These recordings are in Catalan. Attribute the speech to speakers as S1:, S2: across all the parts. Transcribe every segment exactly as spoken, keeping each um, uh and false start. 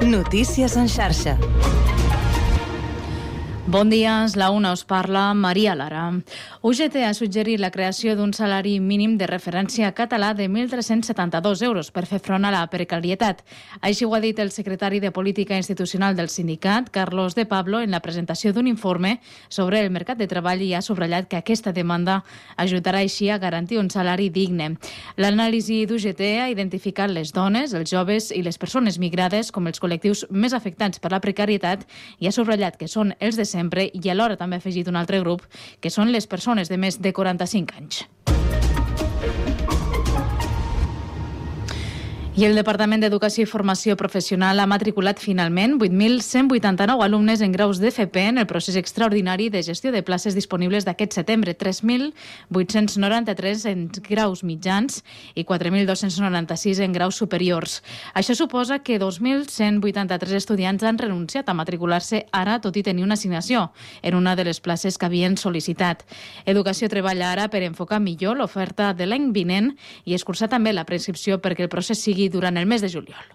S1: Notícies en xarxa. Bon dia, és la una, us parla Maria Lara. U G T ha suggerit la creació d'un salari mínim de referència català de mil tres-cents setanta-dos euros per fer front a la precarietat. Així ho ha dit el secretari de Política Institucional del sindicat, Carlos de Pablo, en la presentació d'un informe sobre el mercat de treball i ha subratllat que aquesta demanda ajudarà així a garantir un salari digne. L'anàlisi d'U G T ha identificat les dones, els joves i les persones migrades com els col·lectius més afectats per la precarietat i ha subratllat que són els de sempre i alhora també ha afegit un altre grup, que són les persones de més de quaranta-cinc anys. I el Departament d'Educació i Formació Professional ha matriculat finalment vuit mil cent vuitanta-nou alumnes en graus d'F P en el procés extraordinari de gestió de places disponibles d'aquest setembre, tres mil vuit-cents noranta-tres en graus mitjans i quatre mil dos-cents noranta-sis en graus superiors. Això suposa que dos mil cent vuitanta-tres estudiants han renunciat a matricular-se ara, tot i tenir una assignació en una de les places que havien sol·licitat. Educació treballa ara per enfocar millor l'oferta de l'any vinent i escurçar també la preinscripció perquè el procés sigui durant el mes de juliol.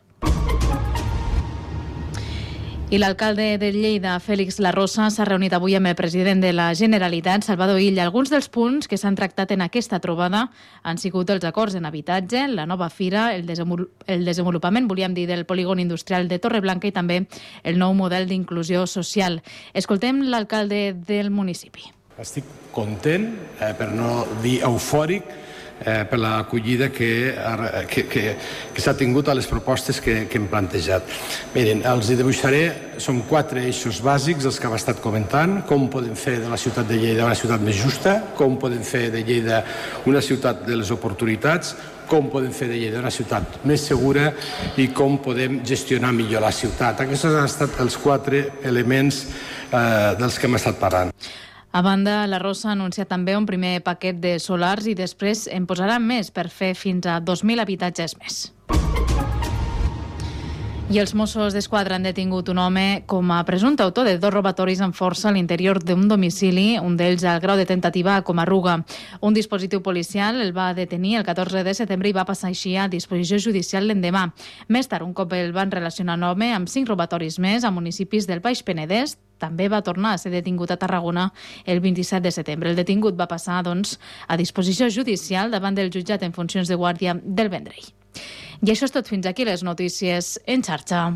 S1: I l'alcalde de Lleida, Félix Larrosa, s'ha reunit avui amb el president de la Generalitat, Salvador Illa. Alguns dels punts que s'han tractat en aquesta trobada han sigut els acords en habitatge, la nova fira, el, desenvol el desenvolupament, volíem dir, del polígon industrial de Torreblanca i també el nou model d'inclusió social. Escoltem l'alcalde del municipi.
S2: Estic content, eh, per no dir eufòric, Eh, per l'acollida que, que, que, que s'ha tingut a les propostes que, que hem plantejat. Miren, els hi dibuixaré, són quatre eixos bàsics els que hem estat comentant: com podem fer de la ciutat de Lleida una ciutat més justa, com podem fer de Lleida una ciutat de les oportunitats, com podem fer de Lleida una ciutat més segura i com podem gestionar millor la ciutat. Aquests han estat els quatre elements eh, dels que hem estat parlant.
S1: A banda, la Rosa ha anunciat també un primer paquet de solars i després en posarà més per fer fins a dos mil habitatges més. I els Mossos d'Esquadra han detingut un home com a presumpte autor de dos robatoris amb força a l'interior d'un domicili, un d'ells al grau de tentativa a Comarruga. Un dispositiu policial el va detenir el catorze de setembre i va passar així a disposició judicial l'endemà. Més tard, un cop el van relacionar l'home amb cinc robatoris més a municipis del Baix Penedès. També va tornar a ser detingut a Tarragona el vint-i-set de setembre. El detingut va passar, doncs, a disposició judicial davant del jutjat en funcions de guàrdia del Vendrell. I això és tot fins aquí, les notícies en xarxa.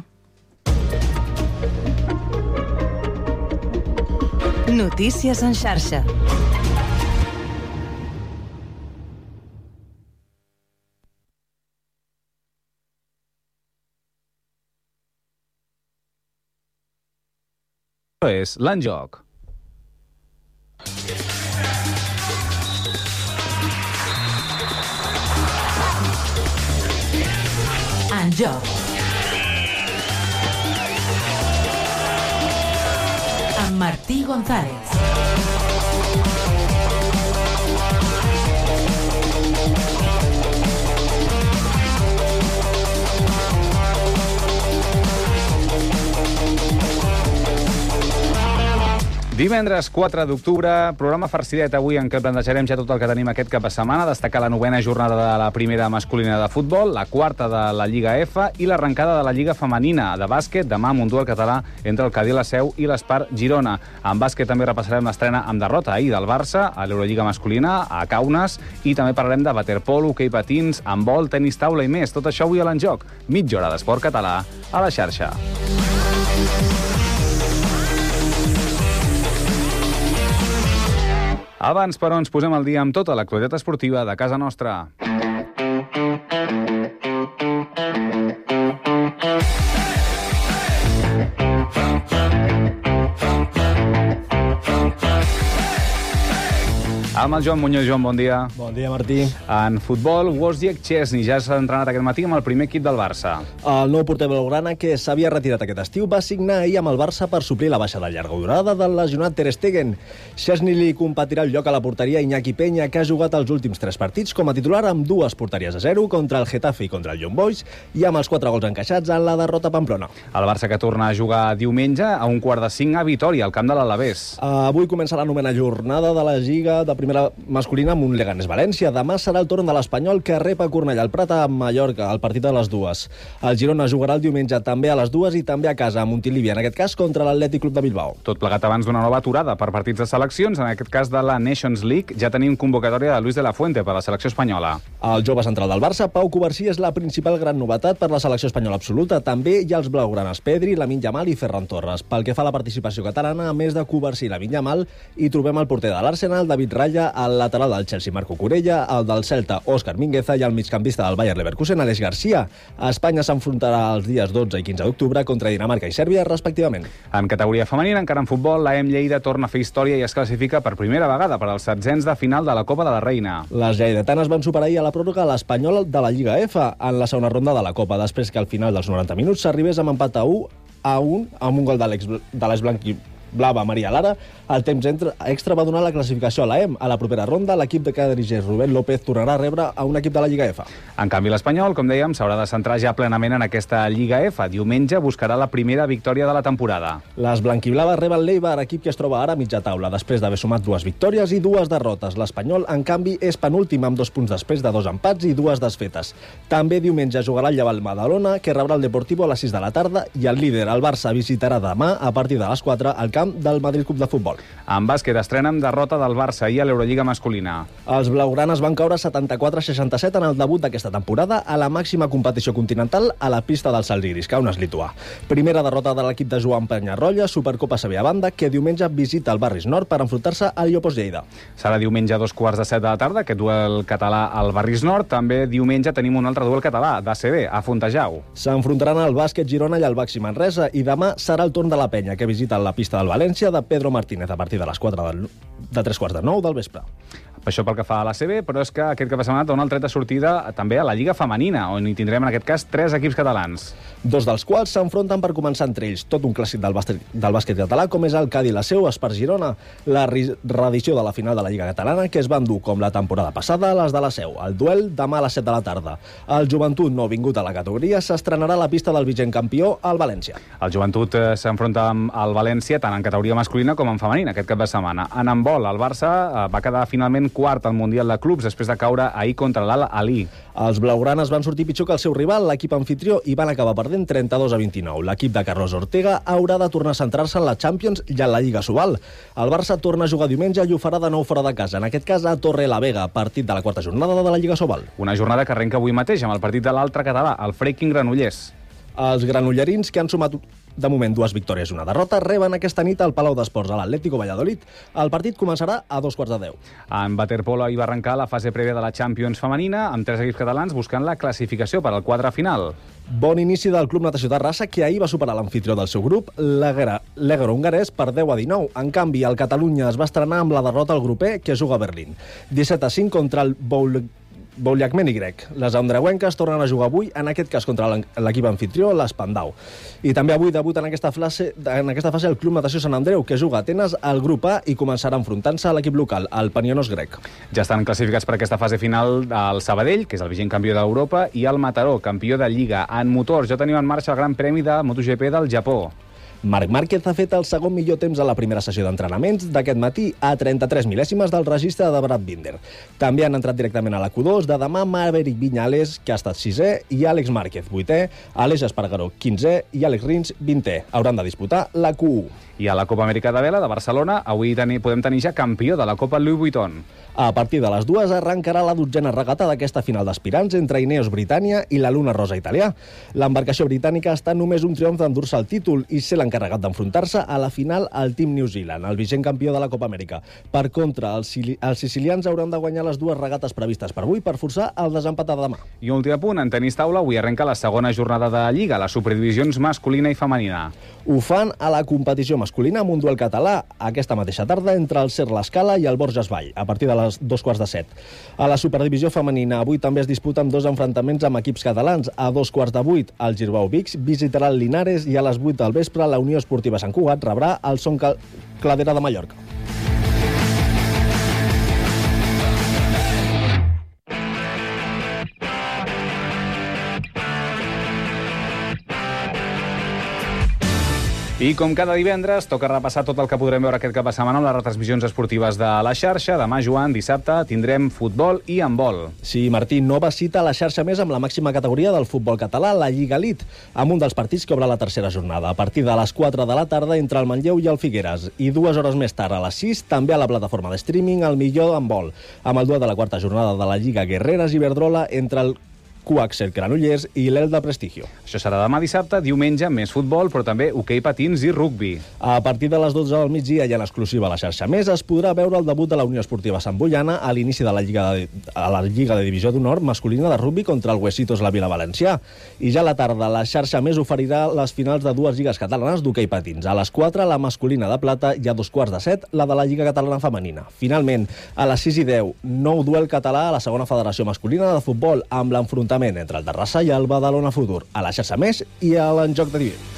S1: Notícies en xarxa.
S3: És l'Enjoc.
S1: Enjoc. Amb Martí González.
S3: Divendres quatre d'octubre, programa farcidet avui en què plantejarem ja tot el que tenim aquest cap de setmana, destacar la novena jornada de la primera masculina de futbol, la quarta de la Lliga F i l'arrencada de la Lliga femenina de bàsquet, demà amb un duel català entre el Cadí La Seu i l'Espar Girona. En bàsquet també repassarem l'estrena amb derrota ahir del Barça a l'Eurolliga masculina, a Kaunas, i també parlarem de waterpolo, hoquei patins, handbol, tenis taula i més. Tot això avui a l'Enjoc. Mitja hora d'esport català a la xarxa. Abans, però, ens posem al dia amb tota l'actualitat esportiva de casa nostra. Amb el Joan Muñoz. Joan, bon dia.
S4: Bon dia, Martí.
S3: En futbol, Wojciech Szczesny ja s'ha entrenat aquest matí amb el primer equip del Barça.
S4: El nou porter blaugrana, que s'havia retirat aquest estiu, va signar ahir amb el Barça per suplir la baixa de llarga durada del lesionat Ter Stegen. Szczesny li competirà el lloc a la porteria Iñaki Peña, que ha jugat els últims tres partits com a titular amb dues porteries a zero contra el Getafe i contra el Young Boys i amb els quatre gols encaixats en la derrota a Pamplona.
S3: El Barça que torna a jugar diumenge a un quart de cinc a Vitòria, al camp de l'Alavés.
S4: Avui comença la novena jornada de la Lliga de Primera primera masculina amb un Leganés València. Demà serà el torn de l'Espanyol, que rep a Cornellà al Prat a Mallorca, al partit de les dues. El Girona jugarà el diumenge també a les dues i també a casa, a Montilivi, en aquest cas contra l'Atlètic Club de Bilbao.
S3: Tot plegat abans d'una nova aturada per partits de seleccions, en aquest cas de la Nations League. Ja tenim convocatòria de Luis de la Fuente per a la selecció espanyola.
S4: El jove central del Barça, Pau Covarsí, és la principal gran novetat per la selecció espanyola absoluta. També hi ha els blaugranes Pedri, Lamine Yamal i Ferran Torres. Pel que fa a la participació catalana, a més de Covarsí i Lamine Yamal, hi trobem el porter de l'Arsenal, David Raya, el lateral del Chelsea, Marco Corella, el del Celta, Òscar Mingueza, i el migcampista del Bayer Leverkusen, Aleix Garcia. Espanya s'enfrontarà els dies dotze i quinze d'octubre contra Dinamarca i Sèrbia, respectivament.
S3: En categoria femenina, encara en futbol, l'A E M Lleida torna a fer història i es classifica per primera vegada per als setzents de final de la Copa de la Reina.
S4: Les lleidatanes van superar ahir a la pròrroga l'Espanyol de la Lliga F en la segona ronda de la Copa, després que al final dels noranta minuts s'arribés amb empat a u a un amb un gol de l'ex blanqui blava Maria Lara. El temps extra va donar la classificació a l'A E M. A la propera ronda, l'equip de cada dirigent Rubén López tornarà a rebre a un equip de la Lliga F.
S3: En canvi, l'Espanyol, com dèiem, s'haurà de centrar ja plenament en aquesta Lliga F. Diumenge buscarà la primera victòria de la temporada.
S4: Les blanquiblaves reben l'Eibar, equip que es troba ara a mitja taula, després d'haver sumat dues victòries i dues derrotes. L'Espanyol, en canvi, és penúltim amb dos punts després de dos empats i dues desfetes. També diumenge jugarà el Llevant Badalona, que rebrà el Deportivo a les sis de la tarda, i el líder, el Barça, visitarà demà, a partir de les quatre, al camp del Madrid Club de Futbol.
S3: En bàsquet estrena amb derrota del Barça ahir a l'Eurolliga masculina.
S4: Els blaugranes van caure setanta-quatre a seixanta-set en el debut d'aquesta temporada a la màxima competició continental a la pista del Žalgiris, Kaunas lituà. Primera derrota de l'equip de Joan Penyarroia, Supercopa C B a banda, que diumenge visita el Barris Nord per enfrontar-se al Iopos Lleida.
S3: Serà diumenge a dos quarts de set de la tarda, aquest duel català al Barris Nord. També diumenge tenim un altre duel català, d'A C B, a Fontejau.
S4: S'enfrontaran el Bàsquet Girona i el Baxi Manresa, i demà serà el torn de la Penya, que visita la pista del València de Pedro Martínez a partir de les quatre del, de tres quarts de nou del vespre.
S3: Això pel que fa a l'A C B, però és que aquest cap de setmana dona el tret de sortida també a la Lliga Femenina, on hi tindrem en aquest cas tres equips catalans.
S4: Dos dels quals s'enfronten per començar entre ells. Tot un clàssic del bàsquet, del bàsquet català, com és el Cádiz La Seu Espar Girona, la reedició de la final de la Lliga Catalana, que es va endur com la temporada passada a les de la Seu. El duel demà a les set de la tarda. El Joventut, no vingut a la categoria, s'estrenarà a la pista del vigent campió, al València.
S3: El Joventut eh, s'enfronta amb el València tant en categoria masculina com en femenina aquest cap de setmana. En handbol, el Barça eh, va quedar finalment quart al Mundial de Clubs després de caure ahir contra l'Al Ahly.
S4: Els blaugranes van sortir pitjor que el seu rival, l'equip anfitrió, i van acabar perdent trenta-dos a vint-i-nou. L'equip de Carlos Ortega haurà de tornar a centrar-se en la Champions i en la Lliga Sobal. El Barça torna a jugar diumenge i ho farà de nou fora de casa, en aquest cas a Torre la Vega, partit de la quarta jornada de la Lliga Sobal.
S3: Una jornada que arrenca avui mateix amb el partit de l'altre català, el Freaking Granollers.
S4: Els granollerins, que han sumat de moment dues victòries i una derrota, reben aquesta nit al Palau d'Esports a l'Atlético Valladolid. El partit començarà a dos quarts de deu.
S3: En waterpolo hi va arrencar la fase prèvia de la Champions femenina, amb tres equips catalans buscant la classificació per al quadre final.
S4: Bon inici del Club Natació Terrassa, que ahir va superar l'amfitrió del seu grup, l'Egro hongarès, per deu a dinou. En canvi, el Catalunya es va estrenar amb la derrota al grup E, que juga a Berlín. disset a cinc contra el Boul Bouliakmeni grec. Les andreuenques tornen a jugar avui, en aquest cas contra l'equip anfitrió, l'Espandau. I també avui debut en aquesta, fase, en aquesta fase el Club Natació Sant Andreu, que juga a Atenes al grup A i començarà enfrontant-se a l'equip local, el Panionos grec.
S3: Ja estan classificats per aquesta fase final el Sabadell, que és el vigent campió d'Europa, i el Mataró, campió de Lliga. En motors ja tenim en marxa el Gran Premi de MotoGP del Japó.
S4: Marc Márquez ha fet el segon millor temps a la primera sessió d'entrenaments d'aquest matí a trenta-tres mil·lèsimes del registre de Brad Binder. També han entrat directament a la Q dos de demà Maverick Viñales, que ha estat sisè, i Àlex Márquez, vuitè, Àlex Espargaró, quinzè, i Àlex Rins, vintè. Hauran de disputar la Q u.
S3: I a la Copa Amèrica de Vela de Barcelona, avui teni, podem tenir ja campió de la Copa Louis Vuitton.
S4: A partir de les dues arrencarà la dotzena regata d'aquesta final d'aspirants entre Ineos Britània i la Luna Rosa italià. L'embarcació britànica està només un triomf d'endur-se el títol i ser l'encarregat d'enfrontar-se a la final al Team New Zealand, el vigent campió de la Copa Amèrica. Per contra, els, els sicilians hauran de guanyar les dues regates previstes per avui per forçar el desempat de demà.
S3: I un últim punt, en tenis taula, avui arrenca la segona jornada de Lliga, les superdivisions masculina i femenina.
S4: Ho fan a la competició masculina amb un duel català aquesta mateixa tarda entre el Ser l'Escala i el Borges Vall, a partir de les dos quarts de set. A la superdivisió femenina avui també es disputen dos enfrontaments amb equips catalans. A dos quarts de vuit el Girbau Vics visitarà el Linares i a les vuit del vespre la Unió Esportiva Sant Cugat rebrà el Son Cladera de Mallorca.
S3: I com cada divendres, toca repassar tot el que podrem veure aquest cap de setmana amb les retransmissions esportives de la xarxa. Demà, Joan, dissabte, tindrem futbol i handbol.
S4: Sí, Martí, nova cita a la xarxa més amb la màxima categoria del futbol català, la Lliga Elite, amb un dels partits que obre la tercera jornada. A partir de les quatre de la tarda entre el Manlleu i el Figueres. I dues hores més tard, a les sis, també a la plataforma de streaming, el millor handbol, amb el duel de la quarta jornada de la Lliga Guerreres Iberdrola entre el Coaxel Granollers i l'Elda Prestigio.
S3: Això serà demà dissabte, diumenge, més futbol, però també hoquei patins i rugbi.
S4: A partir de les dotze del migdia i en exclusiva a la xarxa més es podrà veure el debut de la Unió Esportiva Sant Boiana a l'inici de la Lliga de, a la Lliga de Divisió d'Honor masculina de rugbi contra el Huesitos la Vila Valencià. I ja a la tarda la xarxa més oferirà les finals de dues lligues catalanes d'hoquei patins. A les quatre la masculina de plata i a dos quarts de set la de la Lliga Catalana Femenina. Finalment, a les sis i deu, nou duel català a la segona federació masculina de futbol amb l'enfrontament entre el Terrassa i el Badalona Futur, a la xarxa més i a l'enjoc de divendres.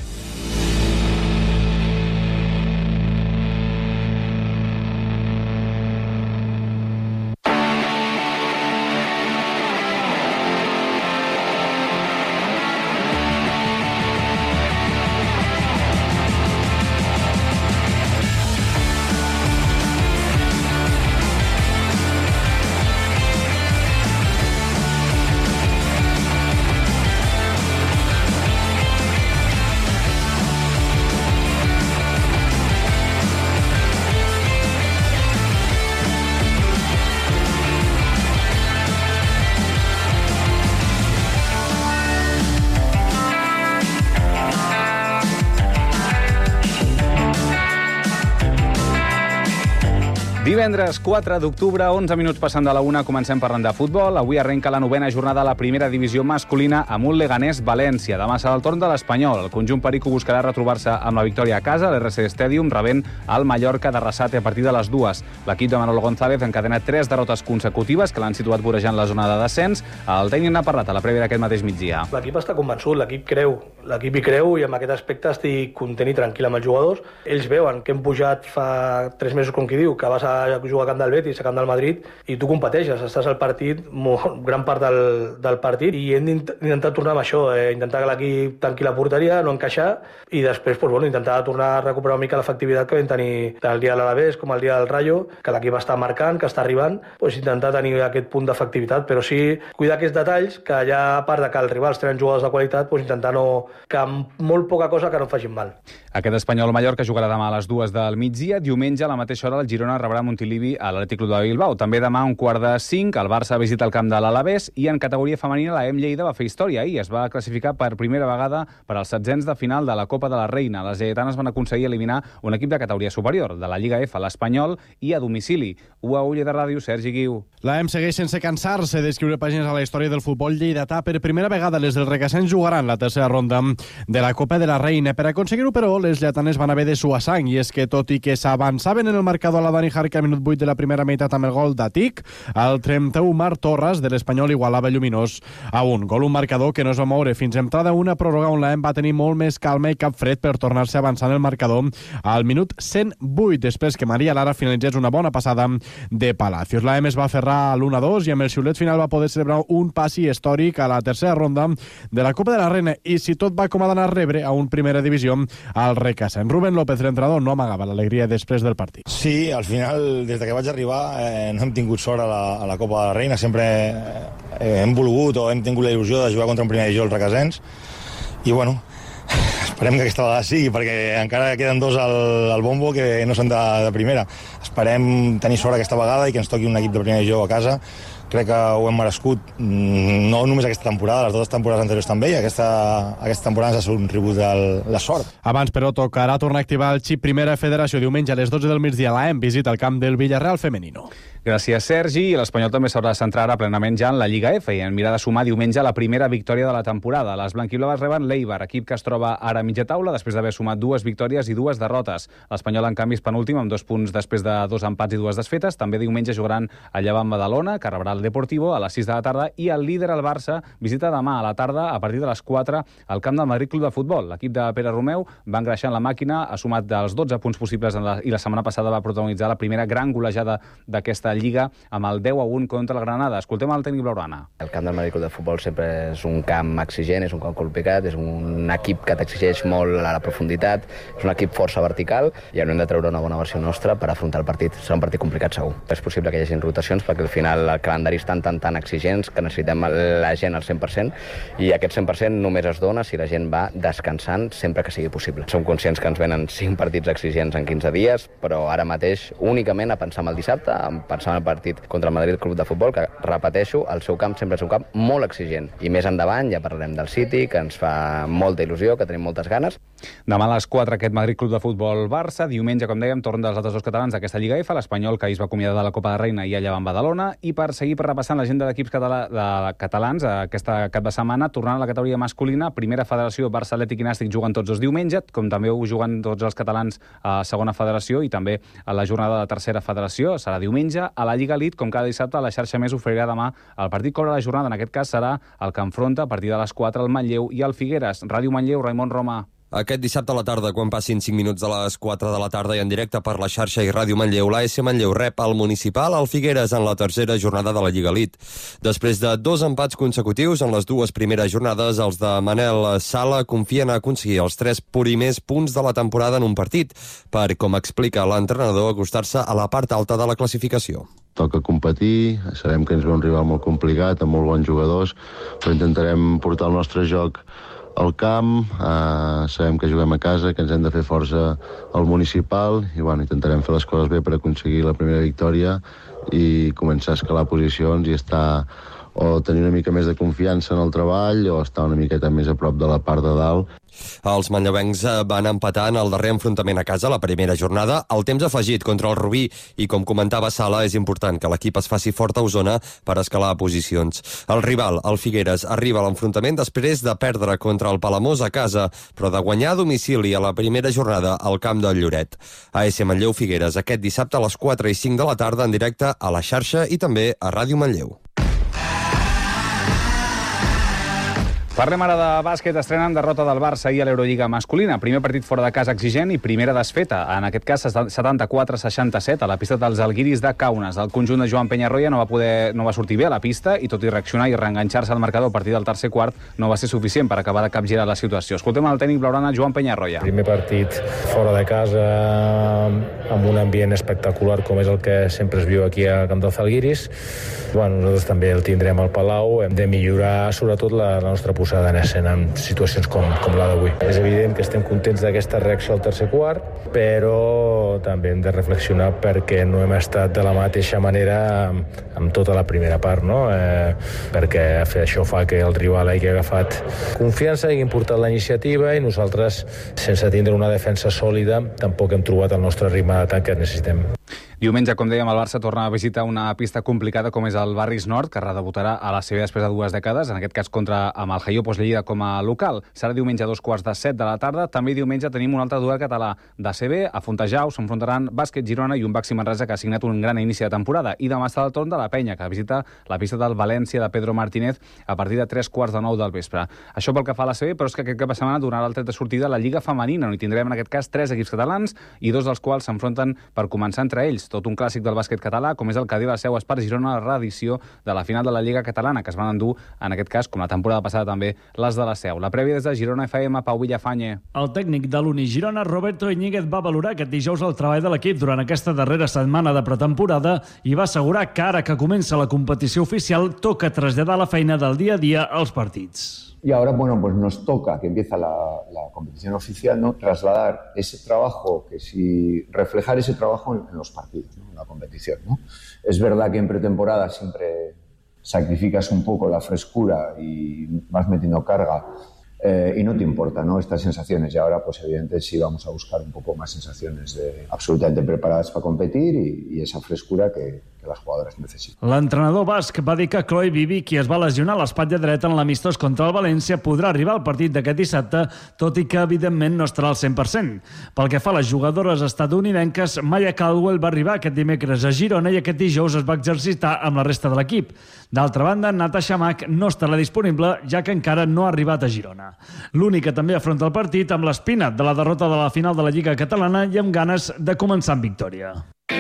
S3: Divendres quatre d'octubre, onze minuts passant de la una, comencem parlant de futbol. Avui arrenca la novena jornada de la primera divisió masculina amb un Leganés-València. Demà serà el torn de l'Espanyol. El conjunt perico buscarà retrobar-se amb la victòria a casa a l'R C Stadium, rebent el Mallorca de Arrasate a partir de les dues. L'equip de Manolo González encadena tres derrotes consecutives que l'han situat vorejant la zona de descens. El tècnic n'ha parlat a la prèvia d'aquest mateix migdia.
S5: L'equip està convençut, l'equip creu. L'equip hi creu i amb aquest aspecte estic content i tranquil amb els jugadors. Ells veuen que hem pujat fa tres mesos, com qui diu, que vas a jugar a camp del Betis, a camp del Madrid, i tu competeixes, estàs al partit, molt, gran part del, del partit, i hem d'intentar tornar amb això, eh, intentar que l'equip tanqui la porteria, no encaixar, i després pues, bueno, intentar tornar a recuperar una mica l'efectivitat que vam tenir tant el dia de l'Alavés com el dia del Rayo, que l'equip està marcant, que està arribant, pues, intentar tenir aquest punt d'efectivitat, però sí cuidar aquests detalls, que ja a part de que els rivals tenen jugadors de qualitat, pues, intentar no, que amb molt poca cosa que no facin mal.
S3: Aquest Espanyol-Mallorca jugarà demà a les dues del migdia. Diumenge, a la mateixa hora, el Girona rebrà Montilivi a l'Atlètic Club de Bilbao. També demà, a un quart de cinc, el Barça visita el camp de l'Alavés i en categoria femenina la E M Lleida va fer història i es va classificar per primera vegada per als setzents de final de la Copa de la Reina. Les lleidatanes van aconseguir eliminar un equip de categoria superior, de la Lliga F, l'Espanyol, i a domicili. U A Ulla de Ràdio, Sergi Guiu.
S6: La E M segueix sense cansar-se d'escriure pàgines a la història del futbol lleidatà. Per primera vegada les del Requesens jugaran la tercera ronda de la Copa de la Reina. Per aconseguir-ho, però, les lleidatanes van haver de suar sang, i és que, tot i que s'avançaven en el marcador a la Dani Jarque a minut vuit de la primera meitat amb el gol d'Atic, el trenta-u Marc Torres de l'Espanyol igualava lluminós a un gol, un marcador que no es va moure fins a entrada una pròrroga on l'A E M va tenir molt més calma i cap fred per tornar-se a avançar en el marcador al minut cent vuit, després que Maria Lara finalitzés una bona passada de Palacios. L'A E M es va aferrar a l'u a dos i amb el xiulet final va poder celebrar un passi històric a la tercera ronda de la Copa de la Reina, i si tot va com ha d'anar a rebre a un primera divisió al Requesens. Rubén López, l'entrenador, no amagava l'alegria després del partit.
S7: Sí, al final, des que vaig arribar, eh, no hem tingut sort a la, a la Copa de la Reina. Sempre eh, hem volgut o hem tingut la il·lusió de jugar contra un primer divisió al Requesens. I, bueno, esperem que aquesta vegada sigui, perquè encara queden dos al, al bombo que no són de, de primera. Esperem tenir sort aquesta vegada i que ens toqui un equip de primera divisió a casa. Crec que ho hem merescut, no només aquesta temporada, les dues temporades anteriors també, i aquesta, aquesta temporada ens ha sonrigut la sort.
S6: Abans, però, tocarà tornar a activar el xip Primera Federació. Diumenge a les dotze del migdia l'A E M visita el camp del Villarreal femenino.
S3: Gràcies, Sergi. I l'Espanyol també s'haurà de centrar plenament ja en la Lliga F i en mirar de sumar diumenge la primera victòria de la temporada. Les blanquiblaves reben l'Eibar, equip que es troba ara a mitja taula després d'haver sumat dues victòries i dues derrotes. L'Espanyol, en canvi, és penúltim amb dos punts després de dos empats i dues desfetes. També diumenge jugaran a Llevant Badalona, que rebrà el Deportivo a les sis de la tarda i el líder, el Barça, visita demà a la tarda a partir de les quatre al camp del Madrid Club de Futbol. L'equip de Pere Romeu va engreixant la màquina, ha sumat dels dotze punts possibles en la, i la setmana passada va protagonitzar la primera gran golejada d'aquesta Lliga amb el deu a un contra el Granada. Escoltem el tècnic blaugrana.
S8: El camp del Madrid Club de Futbol sempre és un camp exigent, és un camp complicat, és un equip que t'exigeix molt a la profunditat, és un equip força vertical i hem de treure una bona versió nostra per afrontar el partit. Serà un partit complicat segur. És possible que hi hagi rotacions perquè al final el calendari és tan, tan, tan exigents que necessitem la gent al cent per cent i aquest cent per cent només es dona si la gent va descansant sempre que sigui possible. Som conscients que ens venen cinc partits exigents en quinze dies, però ara mateix únicament a pensar en el dissabte, a pensar en el partit contra el Madrid Club de Futbol, que repeteixo, el seu camp sempre és un camp molt exigent. I més endavant ja parlarem del City, que ens fa molta il·lusió, que tenim moltes ganes.
S3: Demà a les quatre aquest Madrid Club de Futbol Barça, diumenge, com dèiem, torn dels altres dos catalans d'aquesta Lliga F, l'Espanyol, que ahir es va acomiadar de la Copa de Reina i allà va en Badalona, i per seguir per repassant l'agenda d'equips català, de catalans aquesta cap de setmana, tornant a la categoria masculina, primera federació, Barça Atlètic i Nàstic juguen tots els diumenges, com també ho juguen tots els catalans a segona federació i també a la jornada de tercera federació, serà diumenge. A la Lliga Elite, com cada dissabte, la xarxa més oferirà demà el partit que obre la jornada, en aquest cas serà el que enfronta a partir de les quatre el Manlleu i el Figueres. Ràdio Manlleu, Raimon Roma.
S9: Aquest dissabte a la tarda, quan passin cinc minuts de les quatre de la tarda i en directe per la xarxa i Ràdio Manlleu, l'A S Manlleu rep el Municipal al Figueres en la tercera jornada de la Lliga Elite. Després de dos empats consecutius en les dues primeres jornades, els de Manel Sala confien a aconseguir els tres primers punts de la temporada en un partit, per, com explica l'entrenador, acostar-se a la part alta de la classificació.
S10: Toca competir, sabem que ens ve un rival molt complicat, amb molt bons jugadors, però intentarem portar el nostre joc al camp, eh, sabem que juguem a casa, que ens hem de fer força al Municipal i bueno, intentarem fer les coses bé per aconseguir la primera victòria i començar a escalar posicions i estar o tenir una mica més de confiança en el treball o estar una miqueta més a prop de la part de dalt.
S9: Els manlleuencs van empatar en el darrer enfrontament a casa la primera jornada al temps afegit contra el Rubí i, com comentava Sala, és important que l'equip es faci fort a Osona per escalar posicions. El rival, el Figueres, arriba a l'enfrontament després de perdre contra el Palamós a casa, però de guanyar a domicili a la primera jornada al camp del Lloret. A S Manlleu Figueres aquest dissabte a les quatre i cinc de la tarda en directe a la xarxa i també a Ràdio Manlleu.
S3: Parlem ara de bàsquet. Estrenen derrota del Barça ahir a l'Eurolliga masculina. Primer partit fora de casa exigent i primera desfeta. En aquest cas, setanta-quatre a seixanta-set a la pista dels Alguiris de Kaunas. El conjunt de Joan Peñarroya no va poder, no va sortir bé a la pista i, tot i reaccionar i reenganxar-se al marcador a partir del tercer quart, no va ser suficient per acabar de capgirar la situació. Escoltem el tècnic blaugrana Joan Peñarroya.
S11: Primer partit fora de casa amb un ambient espectacular com és el que sempre es viu aquí a Camp dels Alguiris. Bueno, nosaltres també el tindrem al Palau. Hem de millorar sobretot la, la nostra posada en escena en situacions com, com la d'avui. És evident que estem contents d'aquesta reacció al tercer quart, però també hem de reflexionar perquè no hem estat de la mateixa manera amb, amb tota la primera part, no? Eh, perquè això fa que el rival hagi agafat confiança, hagi importat la iniciativa i nosaltres, sense tindre una defensa sòlida, tampoc hem trobat el nostre ritme d'atac que necessitem.
S3: Diumenge, com dèiem, el Barça torna a visitar una pista complicada com és el Barris Nord, que redebutarà a la C B després de dues dècades, en aquest cas contra amb el Jaiopos Lleida com a local. Serà diumenge a dos quarts de set de la tarda. També diumenge tenim un altre duel català de C B. A Fontejau s'enfrontaran Bàsquet Girona i un Baxi Manresa que ha signat un gran inici de temporada. I demà està el torn de la Penya, que visita la pista del València de Pedro Martínez a partir de tres quarts de nou del vespre. Això pel que fa a la C B, però és que aquest cap de setmana donarà el tret de sortida a la Lliga Femenina, on hi tindrem en aquest cas tres equips catalans i dos dels quals s'enfronten per començar entre ells. Tot un clàssic del bàsquet català, com és el que diu la seu Espart Girona, la reedició de la final de la Lliga Catalana, que es van endur, en aquest cas, com la temporada passada també, les de la seu. La prèvia des de Girona F M, Pau Villafañe.
S12: El tècnic de l'Uni Girona, Roberto Iñiguez, va valorar aquest dijous el treball de l'equip durant aquesta darrera setmana de pretemporada i va assegurar que ara que comença la competició oficial toca traslladar la feina del dia a dia als partits.
S13: Y ahora, bueno, pues nos toca, que empieza la, la competición oficial, ¿no?, trasladar ese trabajo, que si reflejar ese trabajo en, en los partidos, ¿no?, en la competición, ¿no? Es verdad que en pretemporada siempre sacrificas un poco la frescura y vas metiendo carga eh, y no te importa, ¿no?, estas sensaciones. Y ahora, pues evidentemente sí vamos a buscar un poco más sensaciones de absolutamente preparadas para competir y, y esa frescura que, que las jugadoras necesitan.
S12: L'entrenador basc va dir que Chloe Bibi, qui es va lesionar l'espatlla dreta en l'amistós contra el València, podrà arribar al partit d'aquest dissabte, tot i que, evidentment, no estarà al cent per cent. Pel que fa a les jugadores estatunidenques, Maya Caldwell va arribar aquest dimecres a Girona i aquest dijous es va exercitar amb la resta de l'equip. D'altra banda, Natasha Mack no estarà disponible, ja que encara no ha arribat a Girona. L'únic que també afronta el partit amb l'espina de la derrota de la final de la Lliga Catalana i amb ganes de començar amb victòria.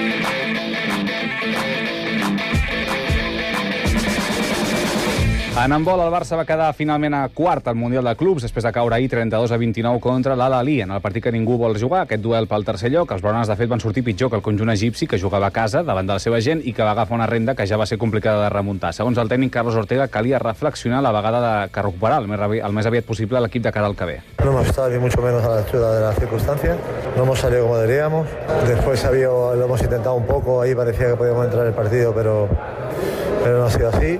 S3: En handbol, el Barça va quedar finalment a quart al Mundial de Clubs després de caure ahir trenta-dos a vint-i-nou contra l'Al-Ahly en el partit que ningú vol jugar, aquest duel pel tercer lloc. Els blaugranes, de fet, van sortir pitjor que el conjunt egipci, que jugava a casa davant de la seva gent i que va agafar una renda que ja va ser complicada de remuntar. Segons el tècnic Carlos Ortega, calia reflexionar a la vegada de que recuperar el més, el més aviat possible l'equip de cara al que ve.
S14: No hemos estado ni mucho menos a la altura de las circunstancias, no hemos salido como deberíamos. Después había, lo hemos intentado un poco, ahí parecía que podíamos entrar en el partido, pero, pero no ha sido así.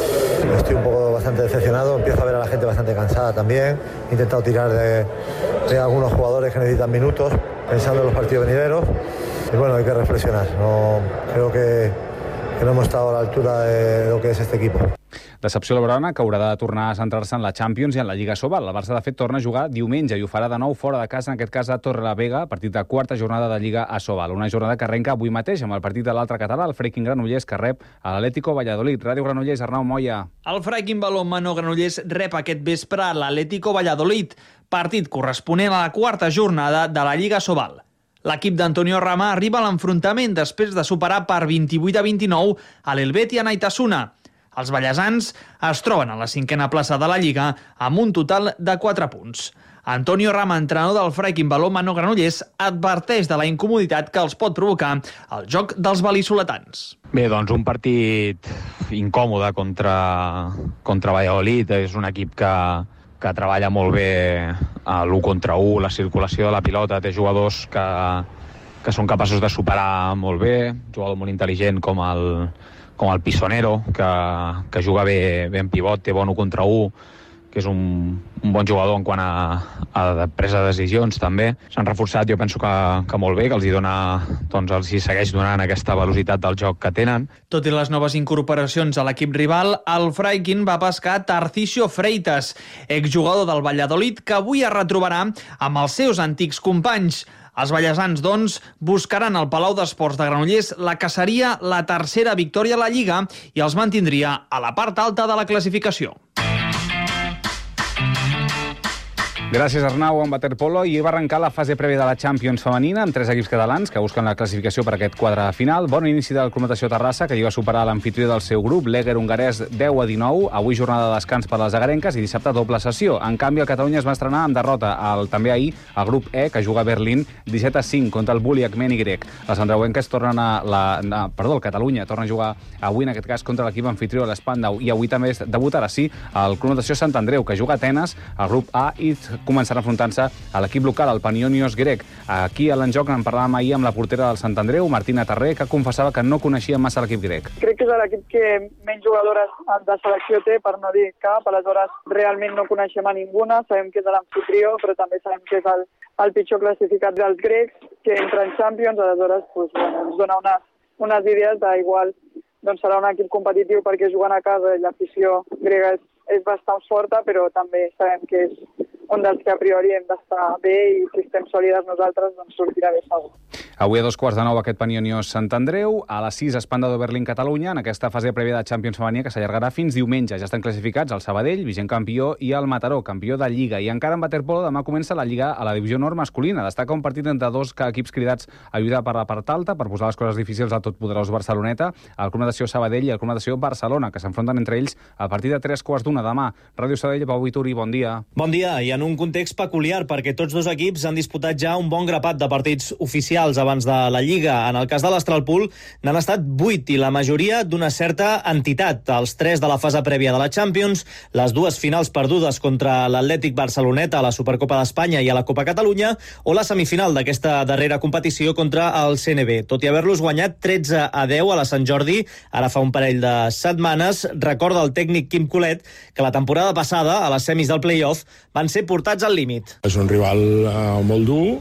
S14: Estoy un poco bastante decepcionado, empiezo a ver a la gente bastante cansada también. He intentado tirar de, de algunos jugadores que necesitan minutos, pensando en los partidos venideros. Y bueno, hay que reflexionar. No, creo que, que no hemos estado a la altura de lo que es este equipo.
S3: Decepció blaugrana, que haurà de tornar a centrar-se en la Champions i en la Lliga Sobal. El Barça, de fet, torna a jugar diumenge i ho farà de nou fora de casa, en aquest cas a Torrelavega, partit de quarta jornada de Lliga a Sobal. Una jornada que arrenca avui mateix amb el partit de l'altre català, el Freiking Granollers, que rep a l'Atlético Valladolid. Ràdio Granollers, Arnau Moya.
S15: El Freiking Balonmano Granollers rep aquest vespre a l'Atlético Valladolid, partit corresponent a la quarta jornada de la Lliga Sobal. L'equip d'Antonio Rama arriba a l'enfrontament després de superar per vint-i-vuit a vint-i-nou a l'Helvetia Naitasuna. Els ballesans es troben a la cinquena plaça de la Lliga amb un total de quatre punts. Antonio Rama, entrenador del Freiking Balonmano Granollers, adverteix de la incomoditat que els pot provocar el joc dels val·lisoletans.
S16: Bé, doncs un partit incòmode contra, contra Valladolid. És un equip que, que treballa molt bé a l'u contra u, la circulació de la pilota, té jugadors que, que són capaços de superar molt bé, jugador molt intel·ligent com el com el Pisonero, que, que juga bé, bé en pivot, té bon u contra u, que és un, un bon jugador en quant a, a presa de decisions, també. S'han reforçat, jo penso que, que molt bé, que els hi dona, doncs els hi segueix donant aquesta velocitat del joc que tenen.
S15: Tot i les noves incorporacions a l'equip rival, el Freiking va pescar Tarcisio Freitas, exjugador del Valladolid, que avui es retrobarà amb els seus antics companys. Els ballesans, doncs, buscaran al Palau d'Esports de Granollers la que seria la tercera victòria a la Lliga i els mantindria a la part alta de la classificació.
S3: Gràcies, Arnau. En waterpolo i va arrencar la fase prèvia de la Champions femenina amb tres equips catalans que busquen la classificació per aquest quadre final. Bon inici del Club Natació Terrassa, que hi va superar l'amfitrió del seu grup, l'Eger hongarès deu a dinou. Avui jornada de descans per les agarenques i dissabte doble sessió. En canvi, el Catalunya es va estrenar amb derrota al, també ahir al grup E, que juga a Berlín disset a cinc contra el Bulli Akmeni grec. Les andreuenques tornen a la, a, perdó, el Catalunya torna a jugar avui, en aquest cas, contra l'equip anfitrió, l'Spandau, i avui també debutarà, sí, el Club Natació Sant Andreu, que juga a Atenes, al grup A, i començarà enfrontant-se a l'equip local, el Panionios grec. Aquí a l'enjoc en parlàvem ahir amb la portera del Sant Andreu, Martina Tarré, que confessava que no coneixia massa l'equip grec.
S17: Crec que és l'equip que menys jugadores de selecció té, per no dir cap. Aleshores, realment no coneixem a ninguna. Sabem que és l'amfitrió, però també sabem que és el, el pitjor classificat dels grecs, que entra en Champions. Aleshores, doncs, bueno, ens dona unes, unes idees d'igual. Doncs serà un equip competitiu perquè juguen a casa i l'afició grega és, és bastant forta, però també sabem que és un dels que a priori hem d'estar bé i si estem sòlides nosaltres doncs sortirà bé segur.
S3: Avui a dos quarts de nou aquest Panionios Sant Andreu, a les sis Spandau Berlín Catalunya, en aquesta fase prèvia de Champions femení que s'allargarà fins diumenge. Ja estan classificats el Sabadell, vigent campió, i el Mataró, campió de Lliga. I encara en waterpolo demà comença la Lliga a la divisió nord masculina. Destaca un partit entre dos equips cridats a lluitar per la part alta, per posar les coses difícils al totpoderós Barceloneta, el Club Natació Sabadell i el Club Natació Barcelona, que s'enfronten entre ells a partir de tres quarts d'una demà. Ràdio Sabadell, Pau Vituri, bon dia.
S18: Bon dia, i en un context peculiar, perquè tots dos equips han disputat ja un bon grapat de partits oficials abans de la Lliga. En el cas de l'Astralpool n'han estat vuit i la majoria d'una certa entitat. Els tres de la fase prèvia de la Champions, les dues finals perdudes contra l'Atlètic Barceloneta a la Supercopa d'Espanya i a la Copa Catalunya, o la semifinal d'aquesta darrera competició contra el C N B. Tot i haver-los guanyat tretze a deu a la Sant Jordi, ara fa un parell de setmanes, recorda el tècnic Quim Colet que la temporada passada, a les semis del play-off, van ser portats al límit.
S19: És un rival eh, molt dur,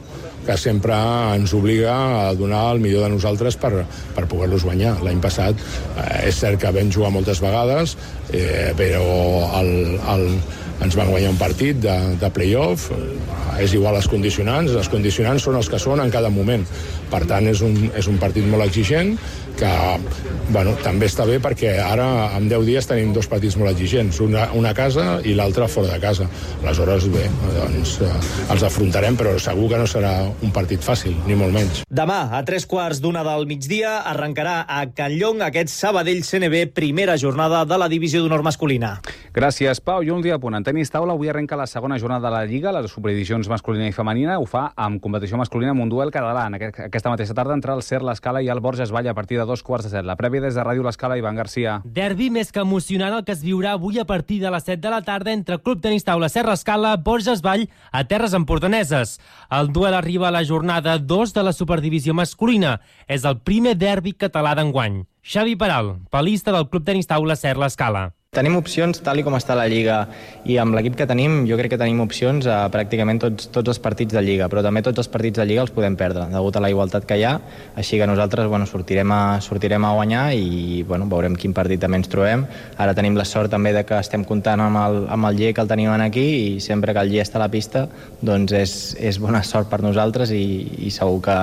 S19: que sempre ens obliga a donar el millor de nosaltres per, per poder-los guanyar. L'any passat eh, és cert que vam jugar moltes vegades, eh, però el, el, ens van guanyar un partit de, de play-off. És igual les condicionants, les condicionants són els que són en cada moment. Per tant, és un, és un partit molt exigent que, bueno, també està bé perquè ara en deu dies tenim dos partits molt exigents, una, una a casa i l'altra fora de casa. Aleshores, bé, doncs eh, els afrontarem, però segur que no serà un partit fàcil, ni molt menys.
S18: Demà, a tres quarts d'una del migdia, arrencarà a Can Llong aquest Sabadell C N B, primera jornada de la divisió d'honor masculina.
S3: Gràcies, Pau. I un dia a punt. En tenis taula, avui arrenca la segona jornada de la Lliga, les superedicions masculina i femenina. Ho fa amb competició masculina amb un duel català. Aquesta mateixa tarda entre el Ser l'Escala i el Borges Vall a partir de dos quarts de set. La prèvia des de Ràdio l'Escala, Ivan Garcia.
S20: Derbi més que emocionant el que es viurà avui a partir de les set de la tarda entre Club Tenis Taula Ser l'Escala, Borges Vall a terres empordaneses. El duel arriba a la jornada dos de la superdivisió masculina. És el primer derbi català d'enguany. Xavi Peral, palista del Club Tenis Taula Ser l'Escala.
S21: Tenim opcions, tal i com està la Lliga, i amb l'equip que tenim, jo crec que tenim opcions a pràcticament tots, tots els partits de Lliga, però també tots els partits de Lliga els podem perdre, degut a la igualtat que hi ha, així que nosaltres bueno, sortirem, a, sortirem a guanyar i bueno, veurem quin partit també ens trobem. Ara tenim la sort també de que estem comptant amb el, amb el G que el tenim aquí, i sempre que el G està a la pista, doncs és, és bona sort per nosaltres i, i segur que,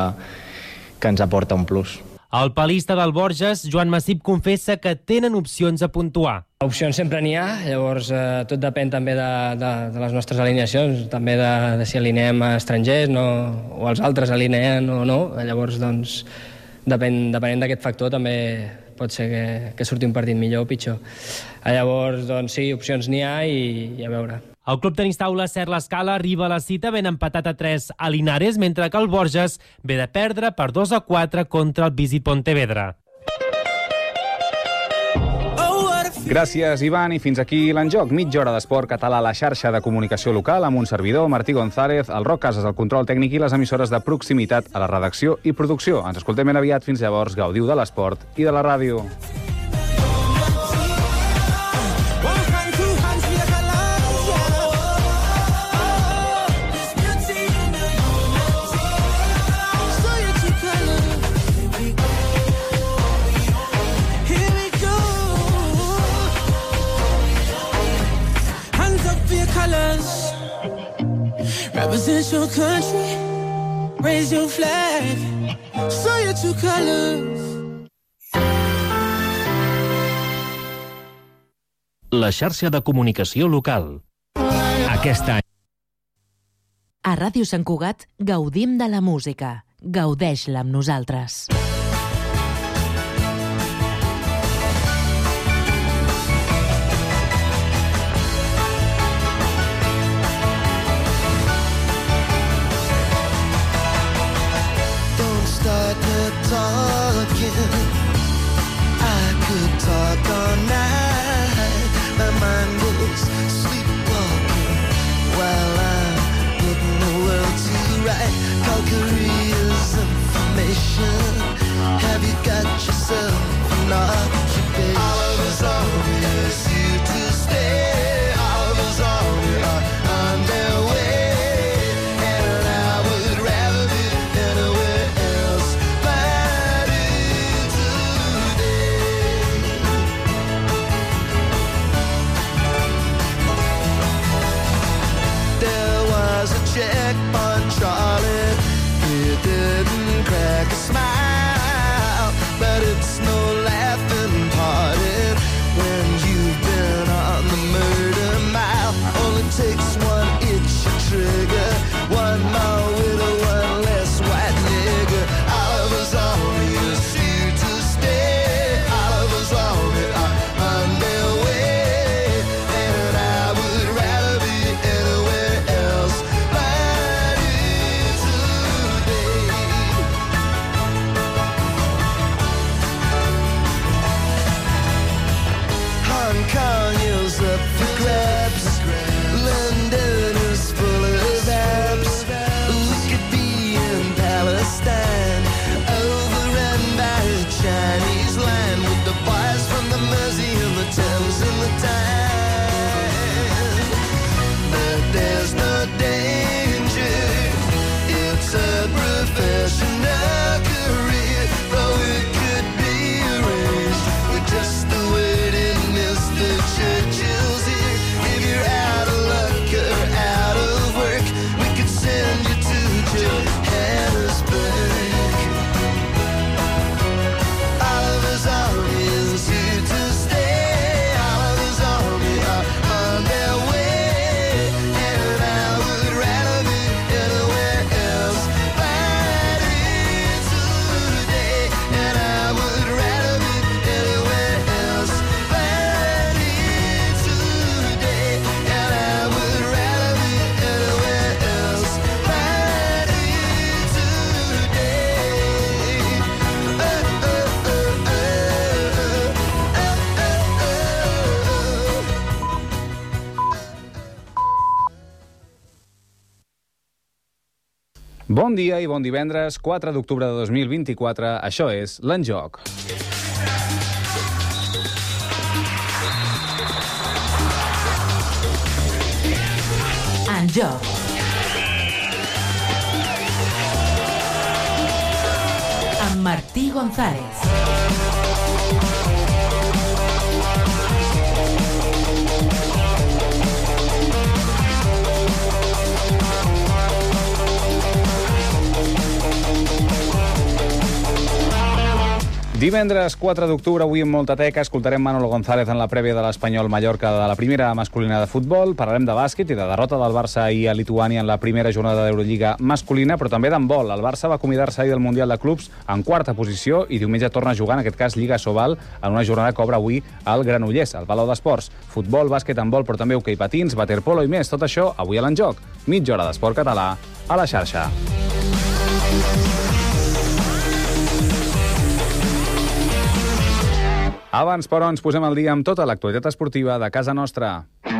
S21: que ens aporta un plus.
S20: El palista del Borges, Joan Massip, confessa que tenen opcions a puntuar.
S22: Opcions sempre n'hi ha, llavors eh, tot depèn també de, de, de les nostres alineacions, també de, de si alinem a estrangers no, o els altres alineen o no, llavors doncs depèn, depenent d'aquest factor també pot ser que, que surti un partit millor o pitjor. Llavors doncs sí, opcions n'hi ha i, i a veure.
S20: El Club Tenis Taula Ser l'Escala arriba a la cita ben empatat a tres a Linares, mentre que el Borges ve de perdre per dos a quatre contra el Visit Pontevedra.
S3: Gràcies, Ivan, i fins aquí l'enjoc. Mitja hora d'esport català a la xarxa de comunicació local amb un servidor, Martí González, el Roc Casas, el control tècnic i les emissores de proximitat a la redacció i producció. Ens escoltem ben aviat. Fins llavors, gaudiu de l'esport i de la ràdio.
S23: Represent your country, raise your flag, show your true colors.
S24: La xarxa de comunicació local. Aquest any.
S25: A Ràdio Sant Cugat gaudim de la música. Gaudeix-la amb nosaltres.
S23: Start to talking. I could talk all night. My mind was sleepwalking while I'm putting the world to right. Calgary's information. Have you got yourself an occupation? All of us always here to stay. All of us always are on their way. And I would rather be anywhere.
S3: Bon dia i bon divendres, quatre d'octubre de dos mil vint-i-quatre. Això és l'Enjoc.
S25: Enjoc. Amb Martí González.
S3: Divendres quatre d'octubre, avui amb molta teca, escoltarem Manolo González en la prèvia de l'Espanyol Mallorca de la primera masculina de futbol, parlarem de bàsquet i de derrota del Barça ahir a Lituània en la primera jornada d'Eurolliga masculina, però també d'handbol. El Barça va acomiadar-se ahir del Mundial de Clubs en quarta posició i diumenge torna a jugar, en aquest cas Lliga Sobal, en una jornada que obre avui al Granollers, al Palau d'Esports. Futbol, bàsquet, handbol, però també hoquei patins, waterpolo i més. Tot això avui a l'Enjoc. Mitja hora d'esport català a la xarxa. Abans, però, ens posem al dia amb tota l'actualitat esportiva de casa nostra.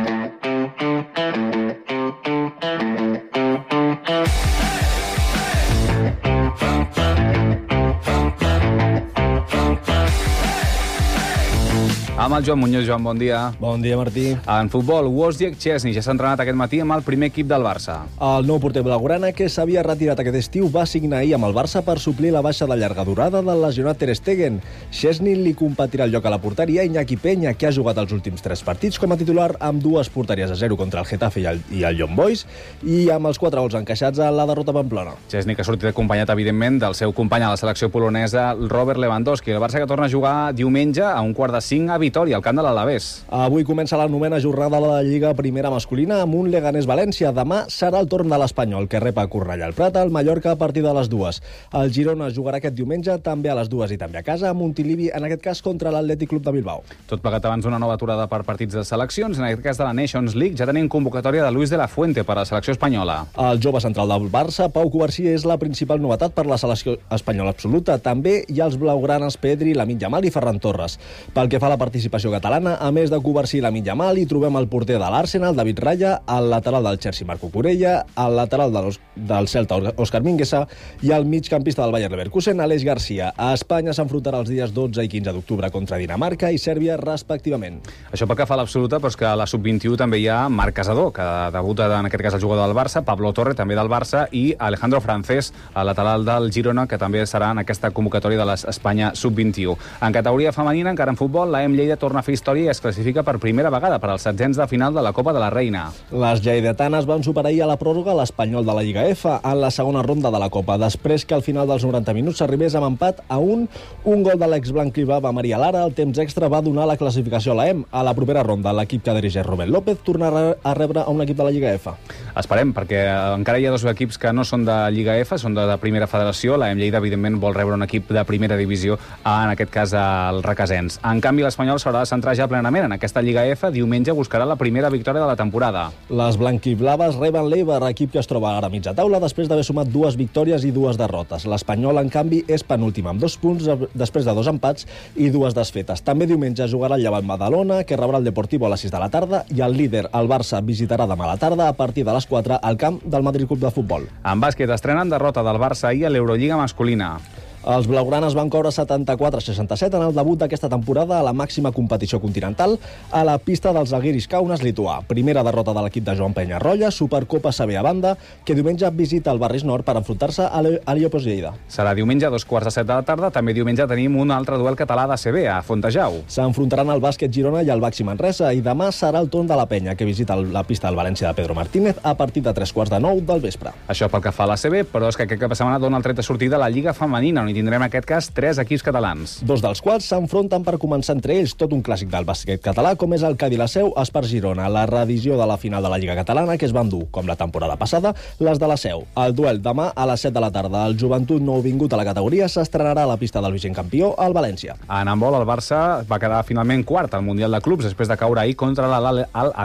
S3: Amb el Joan Muñoz. Joan, bon dia.
S1: Bon dia, Martí.
S3: En futbol, Wojciech Szczesny ja s'ha entrenat aquest matí amb el primer equip del Barça.
S1: El nou porter blaugrana, que s'havia retirat aquest estiu, va signar ahir amb el Barça per suplir la baixa de llarga durada del lesionat Ter Stegen. Szczesny li competirà el lloc a la porteria Iñaki Peña, que ha jugat els últims tres partits com a titular amb dues porteries a zero contra el Getafe i el, i el Young Boys i amb els quatre gols encaixats a la derrota a Pamplona.
S3: Szczesny, que ha sortit acompanyat, evidentment, del seu company a la selecció polonesa, Robert Lewandowski. El Barça que torna a jugar diumenge a un quart de cinc a Vitòria, al camp de l'Alavés.
S1: Avui comença la novena jornada de la Lliga Primera Masculina amb un Leganés-València. Demà serà el torn de l'Espanyol, que rep a Cornellà al Prat, al Mallorca a partir de les dues. El Girona jugarà aquest diumenge també a les dues i també a casa, a Montilivi, en aquest cas contra l'Atlètic Club de Bilbao.
S3: Tot plegat abans d'una nova aturada per partits de seleccions, en aquest cas de la Nations League. Ja tenim convocatòria de Luis de la Fuente per a la selecció espanyola.
S1: El jove central del Barça, Pau Covarsí, és la principal novetat per la selecció espanyola absoluta. També hi ha els blaugranes Pedri, Lamine Yamal i Ferran Torres. Pel que fa a la participació catalana, a més de Covarsí i Lamine Yamal, hi trobem el porter de l'Arsenal, David Raya, el lateral del Chelsea, Marco Corella, el lateral de del Celta, Òscar Mingueza, i el migcampista del Bayer Leverkusen, Aleix Garcia. A Espanya s'enfrontarà els dies dotze i quinze d'octubre contra Dinamarca i Sèrbia, respectivament.
S3: Això pel que fa a l'absoluta, però és que a la sub vint-i-u també hi ha Marc Casador, que debuta en aquest cas el jugador del Barça, Pablo Torre, també del Barça, i Alejandro Francés, el lateral del Girona, que també serà en aquesta convocatòria de l'Espanya sub vint-i-u. En categoria femenina, encara en futbol, la E M Lleida torna a fer història i es classifica per primera vegada per als setzents de final de la Copa de la Reina.
S1: Les lleidatanes van superar ahir a la pròrroga l'Espanyol de la Lliga F en la segona ronda de la Copa, després que al final dels noranta minuts s'arribés amb empat a un. Un gol de l'exblanc-ribà va Maria Lara, el temps extra va donar la classificació a la E M. A la propera ronda, l'equip que dirigeix Rubén López tornarà a rebre a un equip de la Lliga F.
S3: Esperem, perquè encara hi ha dos equips que no són de Lliga F, són de, de primera federació. La E M Lleida, evidentment, vol rebre un equip de primera divisió, en aquest cas el Requesens. En canvi, l'Espanyol s'haurà de centrar ja plenament en aquesta Lliga F. Diumenge buscarà la primera victòria de la temporada.
S1: Les blanquiblaves reben l'Eibar, equip que es troba ara a mitja taula després d'haver sumat dues victòries i dues derrotes. L'Espanyol, en canvi, és penúltim amb dos punts després de dos empats i dues desfetes. També diumenge jugarà el Llevant Badalona, que rebrà el Deportivo a les sis de la tarda, i el líder, el Barça, visitarà demà a la tarda a partir de les quatre al camp del Madrid Club de Futbol.
S3: En bàsquet estrenen derrota del Barça ahir a l'Eurolliga masculina.
S1: Els blaugranes van cobrar setanta-quatre a seixanta-set en el debut d'aquesta temporada a la màxima competició continental a la pista dels Žalgiris Kaunas lituà. Primera derrota de l'equip de Joan Penyarroia, Supercopa C B a banda, que diumenge visita el Barris Nord per enfrontar-se a l'Heliòpolis Lleida.
S3: Serà diumenge a dos quarts de set de la tarda. També diumenge tenim un altre duel català de C B a Fontejau.
S1: S'enfrontaran el bàsquet Girona i el Baxi Manresa, i demà serà el torn de la Penya, que visita la pista del València de Pedro Martínez a partir de tres quarts de nou del vespre.
S3: Això pel que fa a la C B, però és que aquest cap de setmana dona el tret de sortida a la Lliga Femenina, on hi tindrem en aquest cas tres equips catalans.
S1: Dos dels quals s'enfronten per començar entre ells, tot un clàssic del bàsquet català, com és el Cadí la Seu Espart Girona, la reedició de la final de la Lliga Catalana, que es va endur, com la temporada passada, les de la Seu. El duel demà a les set de la tarda. El joventut nouvingut a la categoria s'estrenarà a la pista del vigent campió, al València.
S3: En handbol, el Barça va quedar finalment quart al Mundial de Clubs després de caure ahir contra l'Al-Ali.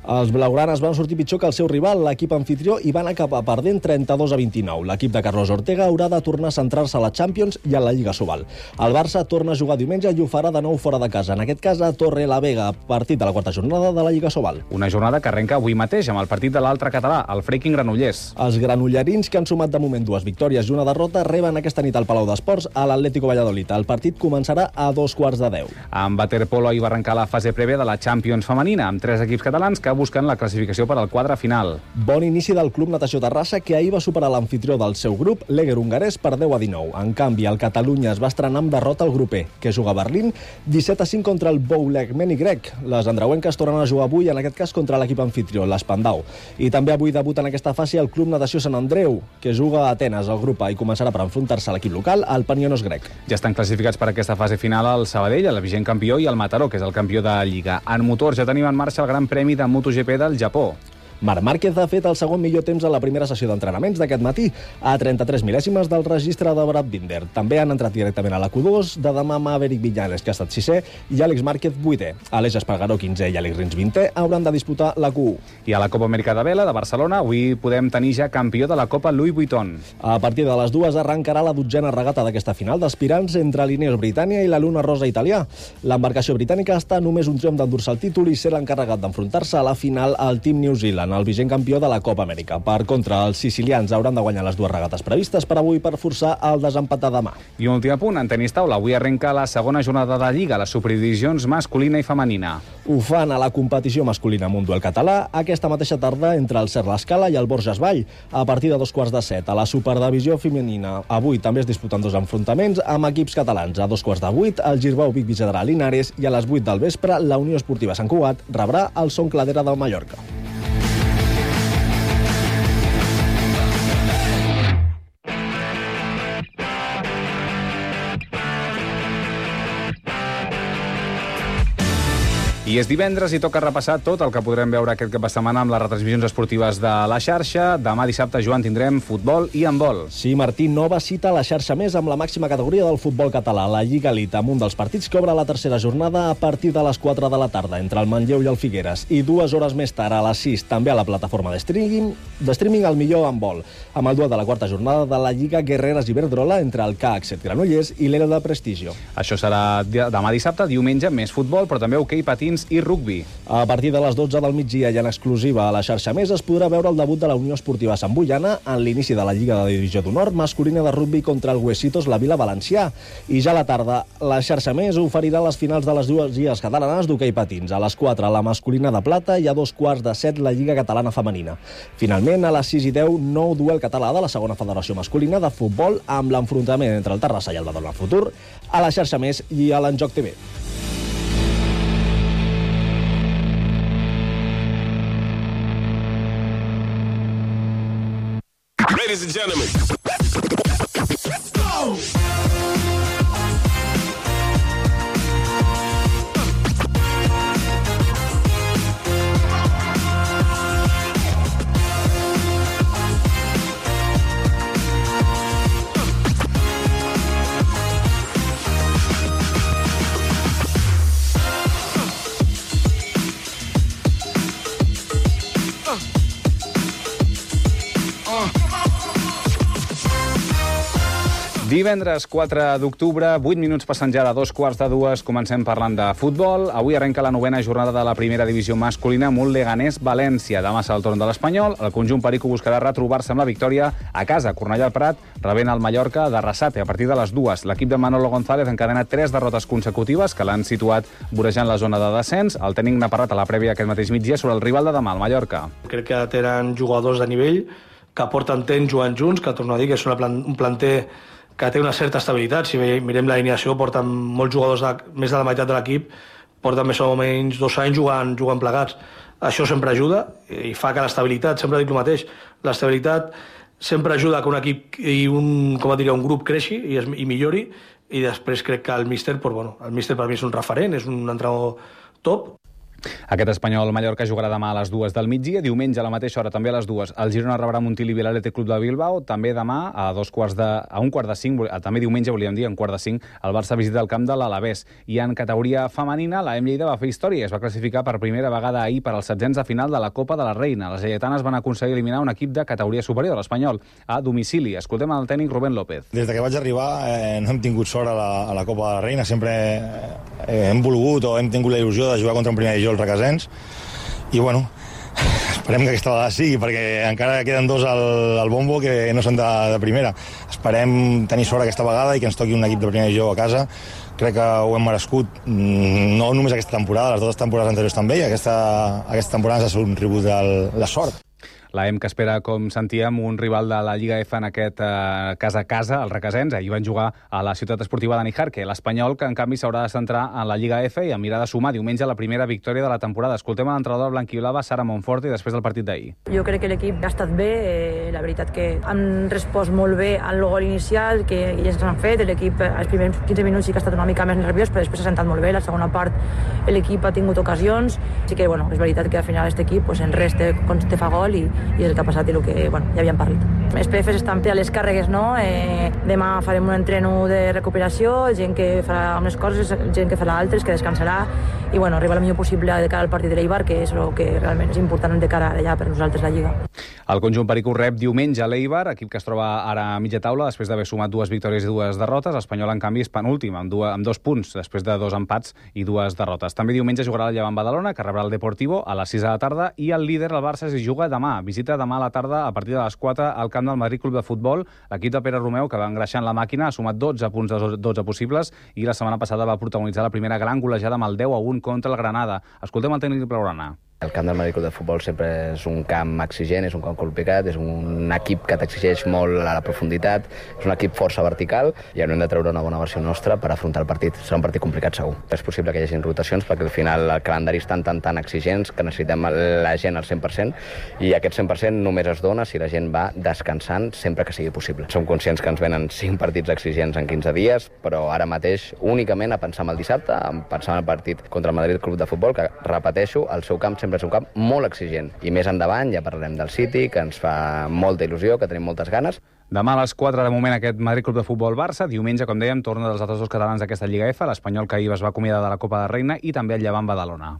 S1: Els blaugranes van sortir pitjor que el seu rival, l'equip anfitrió, i van acabar perdent trenta-dos a vint-i-nou. L'equip de Carlos Ortega haurà de tornar a centrar-se a la Champions i a la Lliga Sobal. El Barça torna a jugar diumenge i ho farà de nou fora de casa, en aquest cas a Torre la Vega, partit de la quarta jornada de la Lliga Sobal.
S3: Una jornada que arrenca avui mateix amb el partit de l'altre català, el Freaking Granollers.
S1: Els granollerins, que han sumat de moment dues victòries i una derrota, reben aquesta nit al Palau d'Esports a l'Atlético Valladolid. El partit començarà a dos quarts de deu.
S3: Amb waterpolo hi va arrencar la fase prèvia de la Champions femenina, amb tres equips catalans que busquen la classificació per al quadre final.
S1: Bon inici del Club Natació Terrassa, que ahir va superar l'anfitrió del seu grup, l'Eger hongarès, per deu a dinou. En canvi, el Catalunya es va estrenar amb derrota al grup E, que juga a Berlín, disset a cinc contra el Boulegmeni grec. Les andreuenques tornen a jugar avui, en aquest cas contra l'equip anfitrió, l'Espandau. I també avui debuta en aquesta fase el Club Natació Sant Andreu, que juga a Atenes, al grup A, i començarà per enfrontar-se a l'equip local, el Panionos grec.
S3: Ja estan classificats per aquesta fase final el Sabadell, el vigent campió, i el Mataró, que és el campió de Lliga. En motors ja tenim en marxa el Gran Premi de MotoGP del Japó.
S1: Marc Márquez ha fet el segon millor temps a la primera sessió d'entrenaments d'aquest matí, a trenta-tres mil·lèsimes del registre de Brad Binder. També han entrat directament a la Q dos, de demà Maverick Viñales, que ha estat sisè, i Àlex Márquez vuitè. Aleix Espargaró, quinzè, i Àlex Rins, vintè, hauran de disputar la Q u.
S3: I a la Copa Amèrica de Vela de Barcelona, avui podem tenir ja campió de la Copa Louis Vuitton.
S1: A partir de les dues arrencarà la dotzena regata d'aquesta final d'aspirants entre l'Ineos Britània i la Luna Rosa italià. L'embarcació britànica està només un triomf d'endur-se el títol i ser l'encarregat d'enfrontar-se a la final al Team New Zealand, el vigent campió de la Copa Amèrica. Per contra, els sicilians hauran de guanyar les dues regates previstes per avui per forçar el desempat de demà.
S3: I un últim punt, en tenis taula. Avui arrenca la segona jornada de Lliga, les superdivisions masculina i femenina.
S1: Ho fan a la competició masculina amb un duel català aquesta mateixa tarda entre el Ser l'Escala i el Borges Vall, a partir de dos quarts de set. A la superdivisió femenina, avui també es disputen dos enfrontaments amb equips catalans. A dos quarts de vuit, el Girbau Vic Vicedrà Linares, i a les vuit del vespre, la Unió Esportiva Sant Cugat rebrà el Son Cladera del Mallorca.
S3: I és divendres i toca repassar tot el que podrem veure aquest cap de setmana amb les retransmissions esportives de la xarxa. Demà dissabte, Joan, tindrem futbol i handbol.
S1: Sí, Martí, nova cita a la xarxa més amb la màxima categoria del futbol català, la Lliga Elite, amb un dels partits que obre la tercera jornada a partir de les quatre de la tarda, entre el Manlleu i el Figueres. I dues hores més tard, a les sis, també a la plataforma de streaming, de streaming el millor handbol, amb el duel de la quarta jornada de la Lliga Guerreres Iberdrola entre el C A C set Granollers i l'Elda Prestigio.
S3: Això serà demà dissabte, diumenge, més futbol, però també hoquei patins i rugbi.
S1: A partir de les dotze del migdia i en exclusiva a la xarxa més es podrà veure el debut de la Unió Esportiva Sant Boiana en l'inici de la Lliga de Divisió d'Honor masculina de rugbi contra el Huesitos la Vila Valencià. I ja a la tarda, la xarxa més oferirà les finals de les dues lligues catalanes d'hoquei patins. A les quatre, la masculina de plata, i a dos quarts de set, la Lliga Catalana Femenina. Finalment, a les sis i deu, nou duel català de la segona federació masculina de futbol amb l'enfrontament entre el Terrassa i el Badalona Futur a la xarxa més i a l'Enjoc T V.
S2: Ladies and gentlemen, let's go!
S3: Divendres quatre d'octubre, vuit minuts passant ja de dos quarts de dues, comencem parlant de futbol. Avui arrenca la novena jornada de la primera divisió masculina amb un Leganés-València. Demà serà el torn de l'Espanyol. El conjunt perico buscarà retrobar-se amb la victòria a casa. Cornellà al Prat rebent el Mallorca de Arrasate a partir de les dues. L'equip de Manolo González encadena tres derrotes consecutives que l'han situat vorejant la zona de descens. El tècnic n'ha parlat a la prèvia aquest mateix migdia sobre el rival de demà, el Mallorca.
S4: Crec que tenen jugadors de nivell que porten temps jugant junts, que torno a dir que és una plan un planter que té una certa estabilitat. Si mirem l'alineació, porten molts jugadors, de, més de la meitat de l'equip, porten més o menys dos anys jugant, jugant plegats. Això sempre ajuda i fa que l'estabilitat, sempre dic el mateix, l'estabilitat sempre ajuda que un equip i un, com diria, un grup creixi i, es, i millori, i després crec que el míster, pues, bueno, el míster per mi és un referent, és un entrenador top.
S3: Aquest Espanyol-Mallorca jugarà demà a les dues del migdia, diumenge a la mateixa hora també a les dues. El Girona rebrà Montilivi l'Athletic Club de Bilbao, també demà a dos quarts de, a un quart de cinc, també diumenge volíem dir, a un quart de cinc, el Barça visita el camp de l'Alavés. I en categoria femenina, la E M Lleida va fer història i es va classificar per primera vegada ahir per als setzents de final de la Copa de la Reina. Les lleidatanes van aconseguir eliminar un equip de categoria superior, l'Espanyol, a domicili. Escoltem el tècnic Rubén López.
S5: Des que vaig arribar eh, no hem tingut sort a la, a la Copa de la Reina, sempre eh, hem volgut o hem tingut la il·lusió de jugar contra un primer divisió els requesens. I bueno, esperem que aquesta vegada sigui, perquè encara queden dos al, al bombo que no són de, de primera. Esperem tenir sort aquesta vegada i que ens toqui un equip de primera divisió a casa. Crec que ho hem merescut, no només aquesta temporada, les dues temporades anteriors també, i aquesta, aquesta temporada ens ha sigut un tribut de la sort.
S3: La E M que espera, com sentíem, un rival de la Lliga F en aquest eh, casa a casa, el Requesens. Ahir van jugar a la ciutat esportiva de Nijarque. L'Espanyol, que en canvi s'haurà de centrar en la Lliga F i a mirar de sumar diumenge la primera victòria de la temporada. Escoltem a l'entrenador blanquiblava, Sara Monforte, després del partit d'ahir.
S6: Jo crec que l'equip ha estat bé, eh, la veritat que han respost molt bé al gol inicial, que ells han fet. L'equip, els primers quinze minuts sí que ha estat una mica més nerviós, però després s'ha sentat molt bé. La segona part l'equip ha tingut ocasions. Sí que, bueno, és veritat que al final aquest equip pues, en res té, té fa gol i, i és el que ha passat i el que bueno, ja havíem parlat. Els P Fs estan per a les càrregues, no? Eh, demà farem un entreno de recuperació, gent que farà unes coses, gent que farà altres, que descansarà, i bueno, arribar el millor possible de cara al partit de l'Eibar, que és el que realment és important de cara allà per nosaltres la Lliga.
S3: El conjunt perico rep diumenge a l'Eibar, equip que es troba ara a mitja taula, després d'haver sumat dues victòries i dues derrotes. L'Espanyol, en canvi, és penúltim, amb, dues, amb dos punts, després de dos empats i dues derrotes. També diumenge jugarà el Llevant Badalona, que rebrà el Deportivo a les sis de la tarda, i el líder, el Barça, s'hi juga demà. Visita demà a la tarda, a partir de les quatre, al camp del Madrid Club de Futbol. L'equip de Pere Romeu, que va engreixant la màquina, ha sumat dotze punts de dotze possibles i la setmana passada va protagonitzar la primera gran golejada amb el deu a un contra el Granada. Escoltem el tècnic blaugrana.
S7: El camp del Madrid Club de Futbol sempre és un camp exigent, és un camp complicat, és un equip que t'exigeix molt a la profunditat, és un equip força vertical i hem de treure una bona versió nostra per afrontar el partit. Serà un partit complicat segur. És possible que hi hagi rotacions perquè al final el calendari és tan, tan, tan exigents que necessitem la gent al cent per cent i aquest cent per cent només es dona si la gent va descansant sempre que sigui possible. Som conscients que ens venen cinc partits exigents en quinze dies, però ara mateix únicament a pensar en el dissabte, a pensar en el partit contra el Madrid Club de Futbol, que repeteixo, el seu camp sempre és un camp molt exigent. I més endavant ja parlarem del City, que ens fa molta il·lusió, que tenim moltes ganes.
S3: Demà a les quatre, de moment, aquest Madrid Club de Futbol Barça. Diumenge, com dèiem, torna dels altres dos catalans d'aquesta Lliga F, l'Espanyol, que ahir es va acomiadar de la Copa de Reina, i també el Llevant Badalona.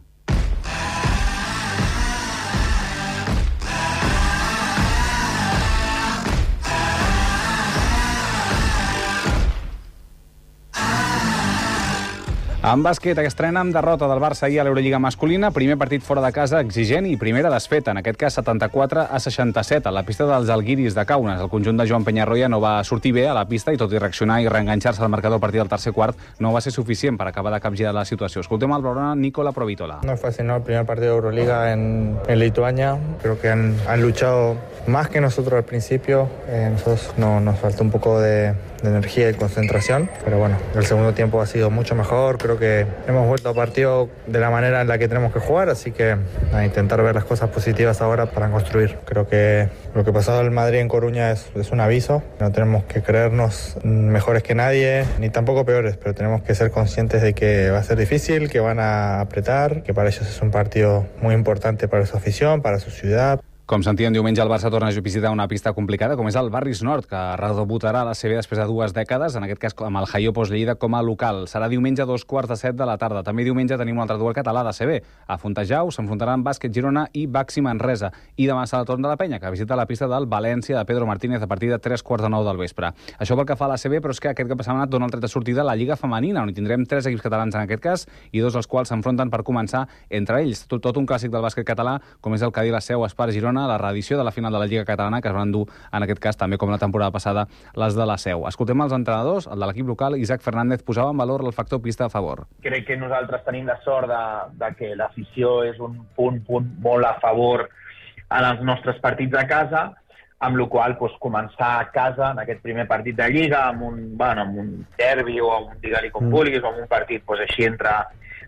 S3: En bàsquet, estrena amb derrota del Barça ahir a l'Eurolliga masculina, primer partit fora de casa exigent i primera desfeta, en aquest cas setanta-quatre a seixanta-set, a la pista dels Alguiris de Kaunas. El conjunt de Joan Peñarroya no va sortir bé a la pista i tot i reaccionar i reenganxar-se al marcador a partir del tercer quart no va ser suficient per acabar de capgirar la situació. Escoltem el blaugrana Nicola Provitola.
S8: No es fácil, ¿no? El primer partido de Euroliga en, en Lituania. Creo que han, han luchado más que nosotros al principio. Eh, nosotros no, nos faltó un poco de, de energía y concentración, pero bueno, el segundo tiempo ha sido mucho mejor. Creo que hemos vuelto a partido de la manera en la que tenemos que jugar, así que a intentar ver las cosas positivas ahora para construir. Creo que lo que pasó en Madrid en Coruña es, es un aviso. No tenemos que creernos mejores que nadie, ni tampoco peores, pero tenemos que ser conscientes de que va a ser difícil, que van a apretar, que para ellos es un partido muy importante para su afición, para su ciudad.
S3: Com sentíem, diumenge el Barça torna a visitar una pista complicada, com és el Barris Nord, que redebutarà a la C B després de dues dècades, en aquest cas amb el Jaiopos Lleida com a local. Serà diumenge a dos quarts de set de la tarda. També diumenge tenim un altre duel català de C B. A Fontejau s'enfrontaran Bàsquet Girona i Baxi Manresa. I demà serà el torn de la Penya, que visita la pista del València de Pedro Martínez a partir de tres quarts de nou del vespre. Això pel que fa a la C B, però és que aquest cap de setmana dona el tret de sortida a la Lliga Femenina, on hi tindrem tres equips catalans en aquest cas i dos dels quals s'enfronten per començar entre ells. Tot, tot un clàssic del bàsquet català, com és el Cadí la Seu Espar Girona, la reedició de la final de la Lliga Catalana, que es van dur, en aquest cas, també com la temporada passada, les de la Seu. Escoltem els entrenadors. El de l'equip local, Isaac Fernández, posava en valor el factor pista a favor.
S10: Crec que nosaltres tenim la sort de, de que l'afició és un punt, punt molt a favor en els nostres partits a casa, amb la qual cosa doncs, començar a casa en aquest primer partit de Lliga, amb un, bueno, amb un derbi o amb un digue-li com vulguis, o amb un partit doncs, així entre,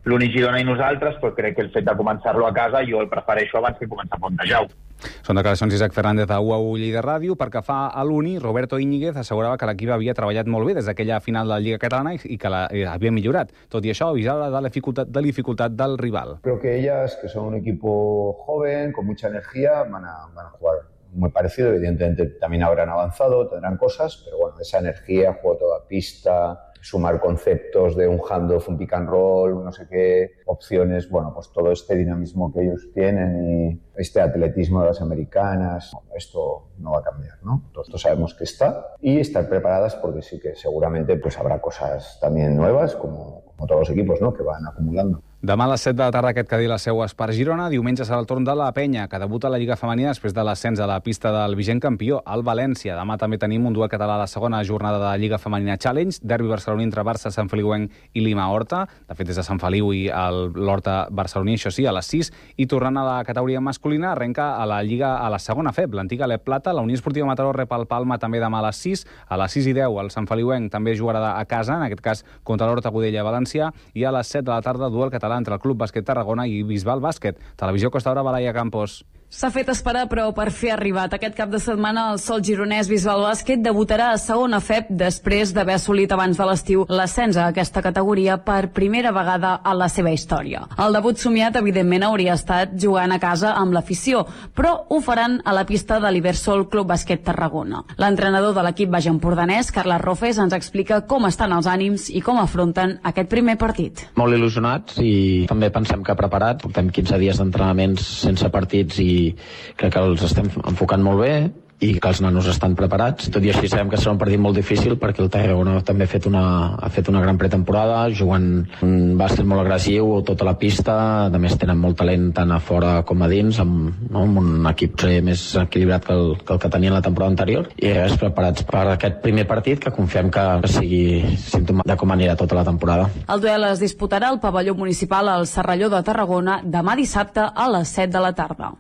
S10: l'Uni Girona i nosaltres, però crec que el fet de començar-lo a casa jo el prefereixo abans que començar a Fontejau.
S3: Són declaracions d'Isaac Fernández a U A U Lleida Ràdio. Pel que fa a l'Uni, Roberto Íñiguez assegurava que l'equip havia treballat molt bé des d'aquella final de la Lliga Catalana i que la, eh, havia millorat. Tot i això, avisava de la dificultat, de la dificultat del rival.
S9: Creo que ellas, que son un equipo joven, con mucha energía, van a, van a jugar muy parecido. Evidentemente también habrán avanzado, tendrán cosas, pero bueno, esa energía, juego toda pista, sumar conceptos de un handoff, un pick and roll, no sé qué, opciones, bueno, pues todo este dinamismo que ellos tienen y este atletismo de las americanas, esto no va a cambiar, ¿no? Todos sabemos que está y estar preparadas porque sí que seguramente pues habrá cosas también nuevas, como, como todos los equipos, ¿no?, que van acumulando.
S3: Demà a les set de la tarda aquest Cadí les seues per Girona. Diumenge serà el torn de la Penya, que debuta a la Lliga Femenina després de l'ascens a la pista del vigent campió, el València. Demà també tenim un duel català a la segona jornada de la Lliga Femenina Challenge, derbi barceloní entre Barça, Sant Feliuenc i Lima Horta. De fet, des de Sant Feliu i l'Horta barceloní, això sí, a les sis. I tornant a la categoria masculina, arrenca a la Lliga a la segona F E B, l'antiga L E P Plata. La Unió Esportiva Mataró rep el Palma també demà a les sis. A les sis i deu el Sant Feliuenc també jugarà a casa, en aquest cas contra l'Horta Godella Valencià. I a les set de la tarda, duel català entre el Club Bàsquet Tarragona i Bisbal Bàsquet. Televisió Costa Brava, Laia Campos.
S11: S'ha fet esperar, però per fi ha arribat. Aquest cap de setmana el sol gironès Bisbal Bàsquet debutarà a segona F E B després d'haver assolit abans de l'estiu l'ascens a aquesta categoria per primera vegada a la seva història. El debut somiat, evidentment, hauria estat jugant a casa amb l'afició, però ho faran a la pista de l'Ibersol Club Bàsquet Tarragona. L'entrenador de l'equip baix empordanès, Carles Rofes, ens explica com estan els ànims i com afronten aquest primer partit.
S12: Molt il·lusionats i també pensem que preparats. Portem quinze dies d'entrenaments sense partits i crec que els estem enfocant molt bé i que els nanos estan preparats. Tot i així sabem que serà un partit molt difícil perquè el Tarragona també ha fet una, ha fet una gran pretemporada, jugant un bàsquet molt agressiu, tota la pista. A més tenen molt talent tant a fora com a dins, amb, no, amb un equip més equilibrat que el, que el que tenien la temporada anterior, i res, preparats per aquest primer partit que confiem que sigui símptoma de com anirà tota la temporada.
S11: El duel es disputarà al pavelló municipal al Serralló de Tarragona demà dissabte a les set de la tarda.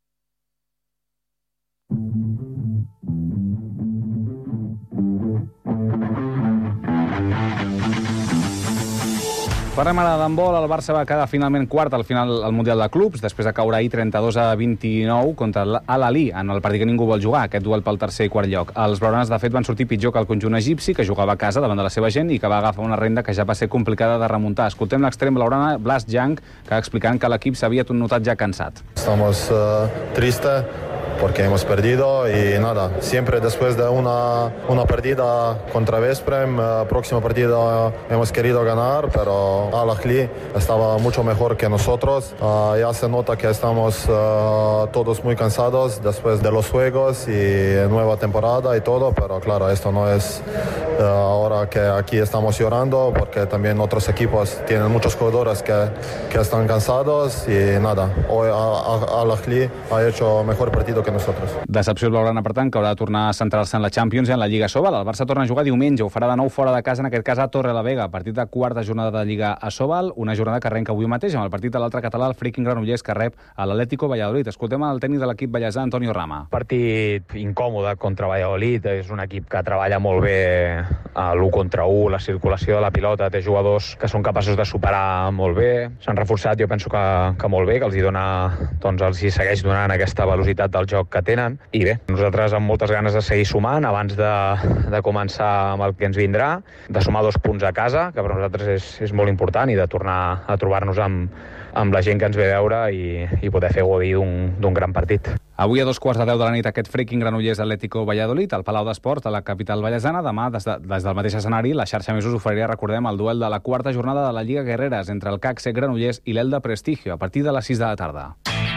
S3: Parlem ara d'handbol. El Barça va quedar finalment quart al final al Mundial de Clubs, després de caure ahir trenta-dos a vint-i-nou contra l'Al-Ahly, en el partit que ningú vol jugar, aquest duel pel tercer i quart lloc. Els blaugranes, de fet, van sortir pitjor que el conjunt egipci, que jugava a casa davant de la seva gent i que va agafar una renda que ja va ser complicada de remuntar. Escoltem l'extrem blaugrana Blas Young, que explicant que l'equip s'havia notat ja cansat.
S13: Estamos uh, tristes porque hemos perdido y nada, siempre después de una, una partida contra Vesprem, uh, próximo partido hemos querido ganar, pero Al-Ahly estaba mucho mejor que nosotros. Uh, ya se nota que estamos uh, todos muy cansados después de los juegos y nueva temporada y todo, pero claro, esto no es uh, ahora que aquí estamos llorando, porque también otros equipos tienen muchos jugadores que, que están cansados y nada, hoy Al-Ahly ha hecho mejor partido que nosotros.
S3: Decepció blaugrana, per tant, que haurà de tornar a centrar-se en la Champions i en la Lliga Sobal. El Barça torna a jugar diumenge, ho farà de nou fora de casa, en aquest cas a Torrelavega, partit de quarta jornada de Lliga a Sobal, una jornada que arrenca avui mateix amb el partit de l'altre català, el Freaking Granollers, que rep a l'Atlético Valladolid. Escoltem el tècnic de l'equip ballesà, Antonio Rama.
S16: Partit incòmode contra Valladolid, és un equip que treballa molt bé a l'u contra u, la circulació de la pilota, té jugadors que són capaços de superar molt bé, s'han reforçat, jo penso que, que molt bé, que els hi dona, doncs els hi segueix donant aquesta velocitat del joc que tenen. I bé, nosaltres amb moltes ganes de seguir sumant abans de, de començar amb el que ens vindrà, de sumar dos punts a casa, que per nosaltres és, és molt important, i de tornar a trobar-nos amb, amb la gent que ens ve a veure i, i poder fer gaudir d'un gran partit.
S3: Avui a dos quarts de deu de la nit aquest Freaking Granollers Atlético Valladolid al Palau d'Esport a la capital vallesana. Demà, des, de, des del mateix escenari, la xarxa més us oferirà, recordem, el duel de la quarta jornada de la Lliga Guerreres entre el C A C C Granollers i l'Elda Prestigio a partir de les sis de la tarda.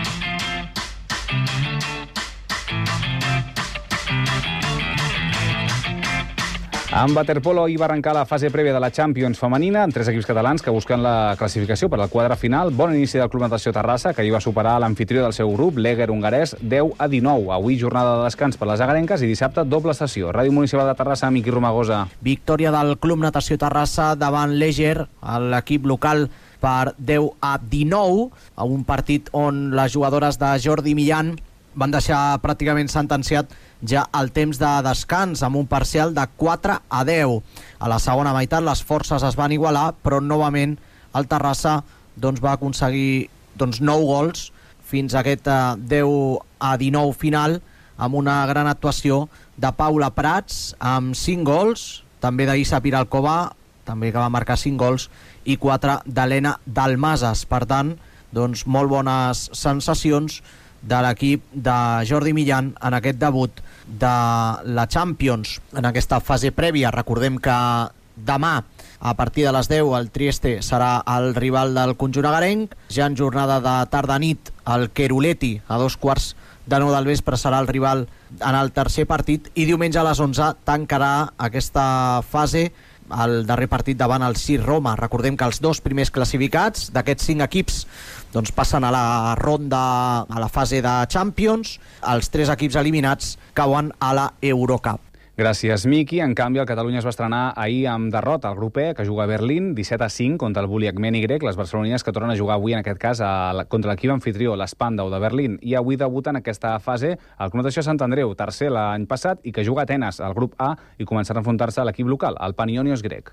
S3: En waterpolo hi va arrencar la fase prèvia de la Champions femenina amb tres equips catalans que busquen la classificació per al quadre final. Bon inici del Club Natació Terrassa, que hi va superar l'amfitrió del seu grup, l'Eger hongarès, deu a dinou. Avui jornada de descans per les agarenques i dissabte doble sessió. Ràdio Municipal de Terrassa, Miqui Romagosa.
S14: Victòria del Club Natació Terrassa davant l'Eger, l'equip local, per deu a dinou, a un partit on les jugadores de Jordi Millan van deixar pràcticament sentenciat ja el temps de descans amb un parcial de quatre a deu. A la segona meitat les forces es van igualar, però novament el Terrassa doncs, va aconseguir doncs, nou gols fins a aquest eh, deu a dinou final, amb una gran actuació de Paula Prats amb cinc gols, també d'Issa Piralcova, també que va marcar cinc gols, i quatre d'Helena Dalmases. Per tant, doncs, molt bones sensacions de l'equip de Jordi Millán en aquest debut de la Champions en aquesta fase prèvia. Recordem que demà a partir de les deu el Trieste serà el rival del conjunt agarenc, ja en jornada de tarda-nit el Queroleti a dos quarts de nou del vespre serà el rival en el tercer partit, i diumenge a les onze tancarà aquesta fase el darrer partit davant el C I R Roma. Recordem que els dos primers classificats d'aquests cinc equips doncs passen a la ronda, a la fase de Champions. Els tres equips eliminats cauen a la Eurocup.
S3: Gràcies, Miqui. En canvi, el Catalunya es va estrenar ahir amb derrota al grup E, que juga a Berlín, disset a cinc contra el Buliagmen Y, les barcelonines que tornen a jugar avui, en aquest cas, a la, contra l'equip anfitrió, l'Spandau de Berlín. I avui debuta en aquesta fase el Club Natació Sant Andreu, tercer l'any passat, i que juga a Atenes, al grup A, i començarà a enfrontar-se a l'equip local, el Panionios grec.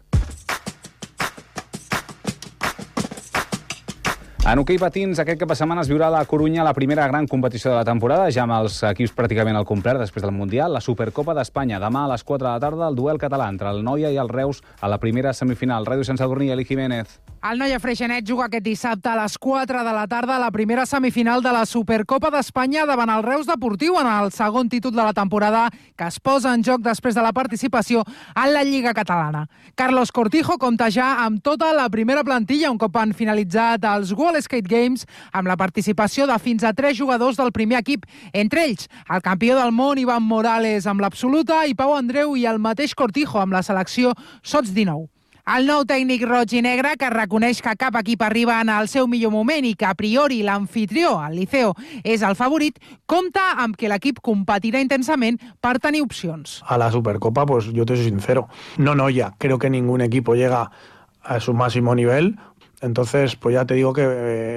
S3: En hoquei patins, aquest cap de setmana es viurà a la Corunya la primera gran competició de la temporada, ja amb els equips pràcticament al complet després del Mundial, la Supercopa d'Espanya. Demà a les quatre de la tarda, el duel català entre el Noia i el Reus a la primera semifinal. Ràdio Sant Sadurní, Eli Jiménez.
S15: El Noia Freixenet juga aquest dissabte a les quatre de la tarda a la primera semifinal de la Supercopa d'Espanya davant el Reus Deportiu en el segon títol de la temporada que es posa en joc després de la participació en la Lliga Catalana. Carlos Cortijo compta ja amb tota la primera plantilla un cop han finalitzat els World Skate Games amb la participació de fins a tres jugadors del primer equip, entre ells el campió del món Ivan Morales amb l'absoluta i Pau Andreu i el mateix Cortijo amb la selecció Sots dinou. El nou tècnic roig i negre, que reconeix que cap equip arriba en el seu millor moment i que a priori l'anfitrió, el Liceo, és el favorit, compta amb que l'equip competirà intensament per tenir opcions.
S4: A la Supercopa, pues yo te soy sincero, no Noia, creo que ningún equipo llega a su máximo nivel. Entonces, pues ya te digo que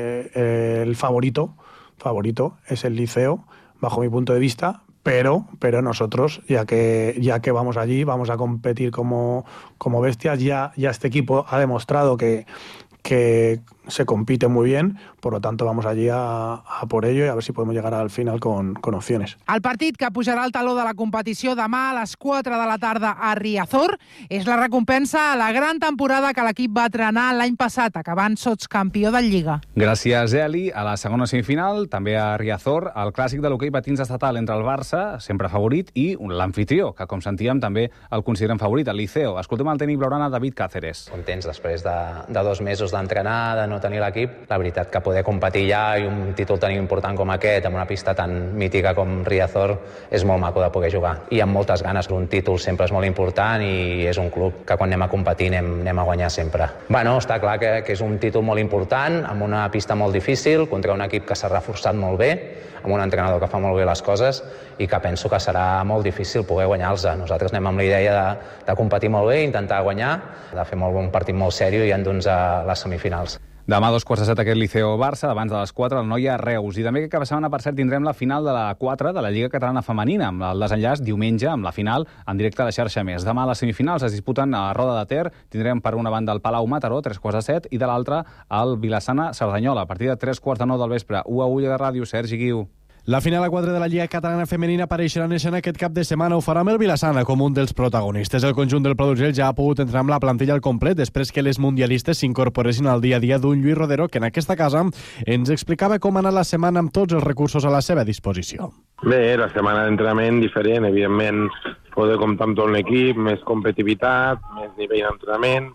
S4: eh, el favorito, favorito es el Liceo, bajo mi punto de vista, pero, pero nosotros, ya que, ya que vamos allí, vamos a competir como, como bestias. Ya, ya este equipo ha demostrado que, que se compite muy bien, por lo tanto vamos allí a, a por ello y a ver si podemos llegar al final con, con opciones.
S15: El partit que pujarà al taló de la competició demà a les quatre de la tarda a Riazor és la recompensa a la gran temporada que l'equip va trenar l'any passat, acabant sotscampió de Lliga.
S3: Gràcies, Eli. A la segona semifinal, també a Riazor, el clàssic de l'hoquei patins estatal entre el Barça, sempre favorit, i l'anfitrió, que com sentíem també el consideren favorit, el Liceo. Escoltem el tècnic blaugrana David Cáceres.
S17: Contents després de, de dos mesos d'entrenar, de no tenir l'equip. La veritat que poder competir ja i un títol tan important com aquest, amb una pista tan mítica com Riazor, és molt maco de poder jugar. I amb moltes ganes. Un títol sempre és molt important i és un club que quan anem a competir anem, anem a guanyar sempre. Bueno, està clar que, que és un títol molt important, amb una pista molt difícil, contra un equip que s'ha reforçat molt bé, amb un entrenador que fa molt bé les coses i que penso que serà molt difícil poder guanyar-los. Nosaltres anem amb la idea de, de competir molt bé, intentar guanyar, de fer molt bon partit molt seriós i endur-nos a les semifinals.
S3: Demà a dos quarts de set aquest Liceo-Barça, abans de les quatre el Noia-Reus. I també que cada setmana, per cert, tindrem la final de la quatre de la Lliga Catalana Femenina, amb el desenllaç diumenge, amb la final, en directe a la xarxa Més. Demà les semifinals es disputen a Roda de Ter. Tindrem per una banda el Palau Mataró, tres quarts de set, i de l'altra el Vilassana-Cerdanyola, a partir de tres quarts de nou del vespre. U a Ulla de Ràdio, Sergi Guiu.
S1: La final a quatre de la Lliga Catalana Femenina apareixerà en escena aquest cap de setmana. Ho farà amb el Vilassana com un dels protagonistes. El conjunt del Palafrugell ja ha pogut entrar amb la plantilla al complet després que les mundialistes s'incorporessin al dia a dia d'un Lluís Rodero, que en aquesta casa ens explicava com ha anat la setmana amb tots els recursos a la seva disposició.
S18: Bé, la setmana d'entrenament diferent, evidentment poder comptar amb tot l'equip, més competitivitat, més nivell d'entrenament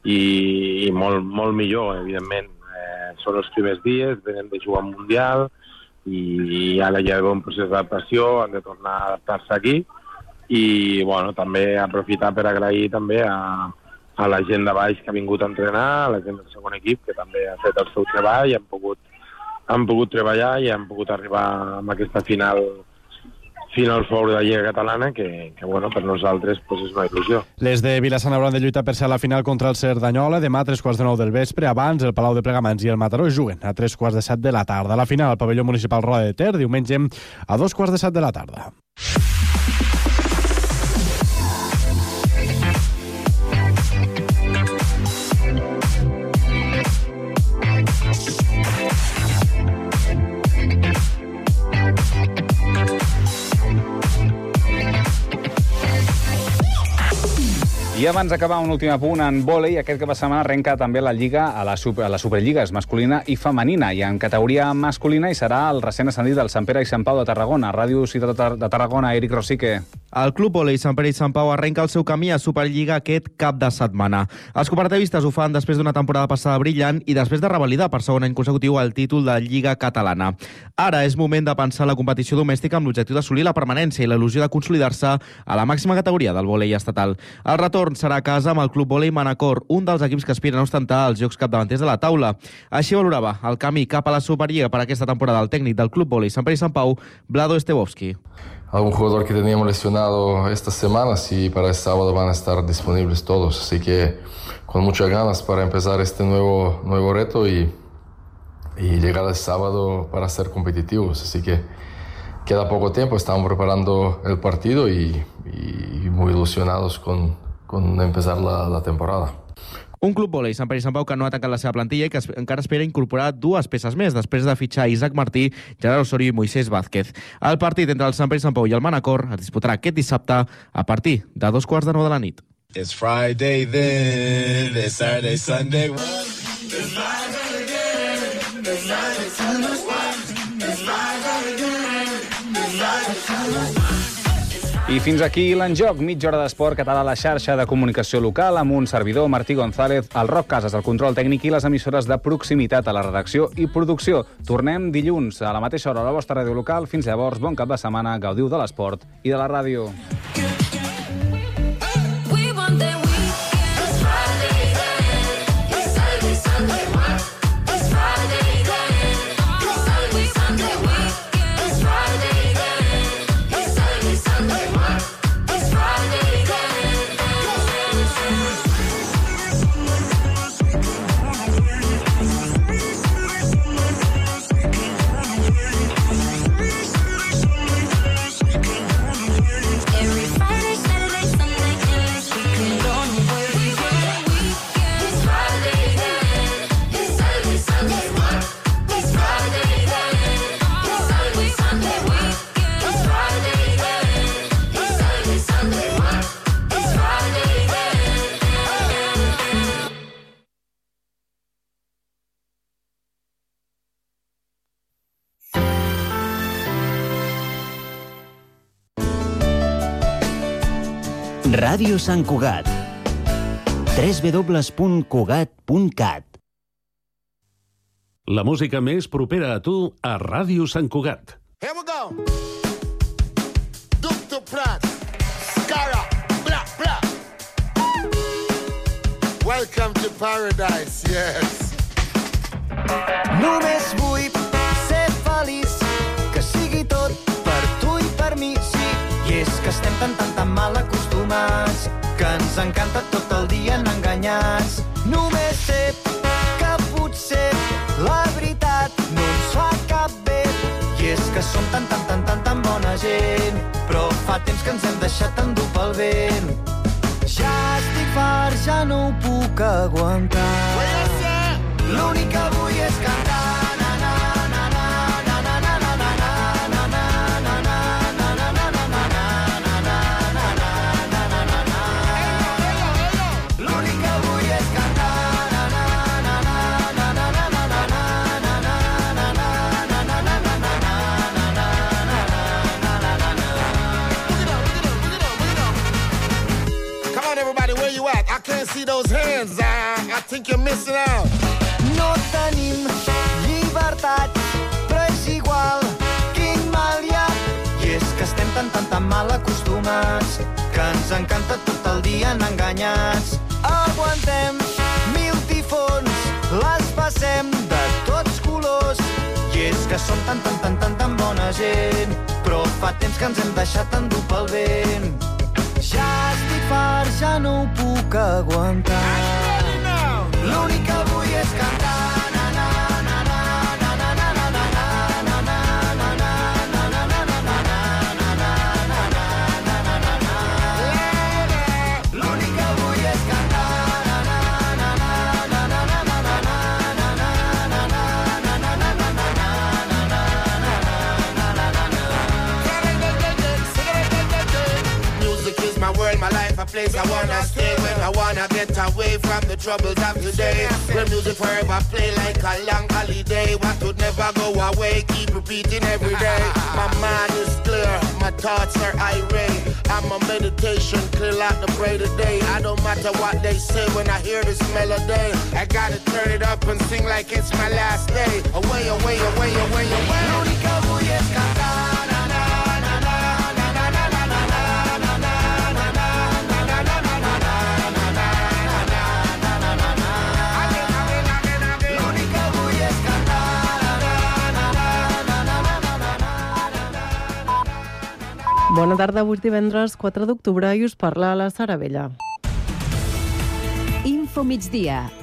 S18: i, i molt, molt millor, evidentment. Eh, són els primers dies, venen de jugar un Mundial, i ara ja hi ha un procés d'adaptació, han de tornar a adaptar-se aquí i bueno, també aprofitar per agrair també a, a la gent de baix que ha vingut a entrenar, a la gent del segon equip que també ha fet el seu treball i han pogut, han pogut treballar i han pogut arribar a aquesta final final fora de la Lliga Catalana, que, que bueno, per nosaltres pues, és una il·lusió.
S1: Les de Vilassana hauran de lluitar per ser a la final contra el Cerdanyola, demà a tres quarts de nou del vespre. Abans, el Palau de Plegamans i el Mataró juguen a tres quarts de set de la tarda. La final al pavelló municipal Roda de Ter, diumenge a dos quarts de set de la tarda.
S3: I abans d'acabar, un últim apunt en vòlei. Aquest cap de setmana arrenca també la Lliga a la, super, a les Superlligues masculina i femenina. I en categoria masculina hi serà el recent ascendit del Sant Pere i Sant Pau de Tarragona. Ràdio Ciutat de Tarragona, Eric Rosique.
S19: El Club Vòlei Sant Pere i Sant Pau arrenca el seu camí a Superliga aquest cap de setmana. Els cooperativistes ho fan després d'una temporada passada brillant i després de revalidar per segon any consecutiu el títol de Lliga Catalana. Ara és moment de pensar en la competició domèstica amb l'objectiu d'assolir la permanència i l'il·lusió de consolidar-se a la màxima categoria del vòlei estatal. El retorn serà a casa amb el Club Vòlei Manacor, un dels equips que aspiren a ostentar els jocs capdavanters de la taula. Així valorava el camí cap a la Superliga per aquesta temporada el tècnic del Club Vòlei Sant Pere i Sant Pau, Vlado Estebovski.
S20: Algún jugador que teníamos lesionado estas semanas y para el sábado van a estar disponibles todos. Así que con muchas ganas para empezar este nuevo, nuevo reto y, y llegar el sábado para ser competitivos. Así que queda poco tiempo, estamos preparando el partido y, y muy ilusionados con, con empezar la, la temporada.
S19: Un Club Vòlei Sant Pere i Sant Pau que no ha tancat la seva plantilla i que encara espera incorporar dues peces més després de fitxar Isaac Martí, Gerard Osorio i Moisés Vázquez. El partit entre el Sant Pere i Sant Pau i el Manacor es disputarà aquest dissabte a partir de dos quarts de nou de la nit.
S2: It's Friday then, it's Saturday, Sunday. It's Friday again, it's Friday, Sunday. It's Friday again, it's Friday, Sunday.
S3: I fins aquí l'enjoc, mitja hora d'esport català a la xarxa de comunicació local amb un servidor, Martí González, el Roc Casas, el control tècnic i les emissores de proximitat a la redacció i producció. Tornem dilluns a la mateixa hora a la vostra ràdio local. Fins llavors, bon cap de setmana, gaudiu de l'esport i de la ràdio.
S21: Ràdio Sant Cugat. w w w punt cugat punt cat.
S22: La música més propera a tu a Ràdio Sant Cugat.
S2: Here we go. Doctor Pratt, Scara, blah, blah. Welcome to paradise, yes.
S23: Només vull ser feliç, que sigui tot per tu i per mi, sí. I és que estem tan, tan, tan mal acostumats, que ens encanta tot el dia anar enganyats. Només sé que potser la veritat no ens fa cap bé. I és que som tan, tan, tan, tan, tan bona gent, però fa temps que ens hem deixat endur pel vent. Ja estic fart, ja no ho puc aguantar. L'únic que vull és cantar.
S2: I can't see those hands. I, I think you're missing out.
S23: No tenim llibertat, però és igual, quin mal hi ha. I és que estem tan, tan, tan mal acostumats, que ens encanta tot el dia anar enganyats. Aguantem mil tifons, les passem de tots colors. I és que som tan, tan, tan, tan, tan bona gent, però fa temps que ens hem deixat endur pel vent. Ja estic fart, ja no ho puc aguantar. L'únic que vull és cantar. L'únic que vull és cantar.
S2: Music is my world, my life.
S5: life a place I wanna stay. When I wanna get away from the troubles of today. When music forever play like a long holiday. What would never go away, keep repeating every day. My mind is clear, my thoughts are irate. I'm a meditation, clear like the pray today. I don't matter what they say when I hear this melody. I gotta turn it up and sing like it's my last day. Away, away, away, away, away. L'única vull és cantar, na, na, na, na, na, na, na, na, na, na, na,
S6: Bona tarda, avui divendres quatre d'octubre i us parla la Sara Vella.
S7: Info migdia,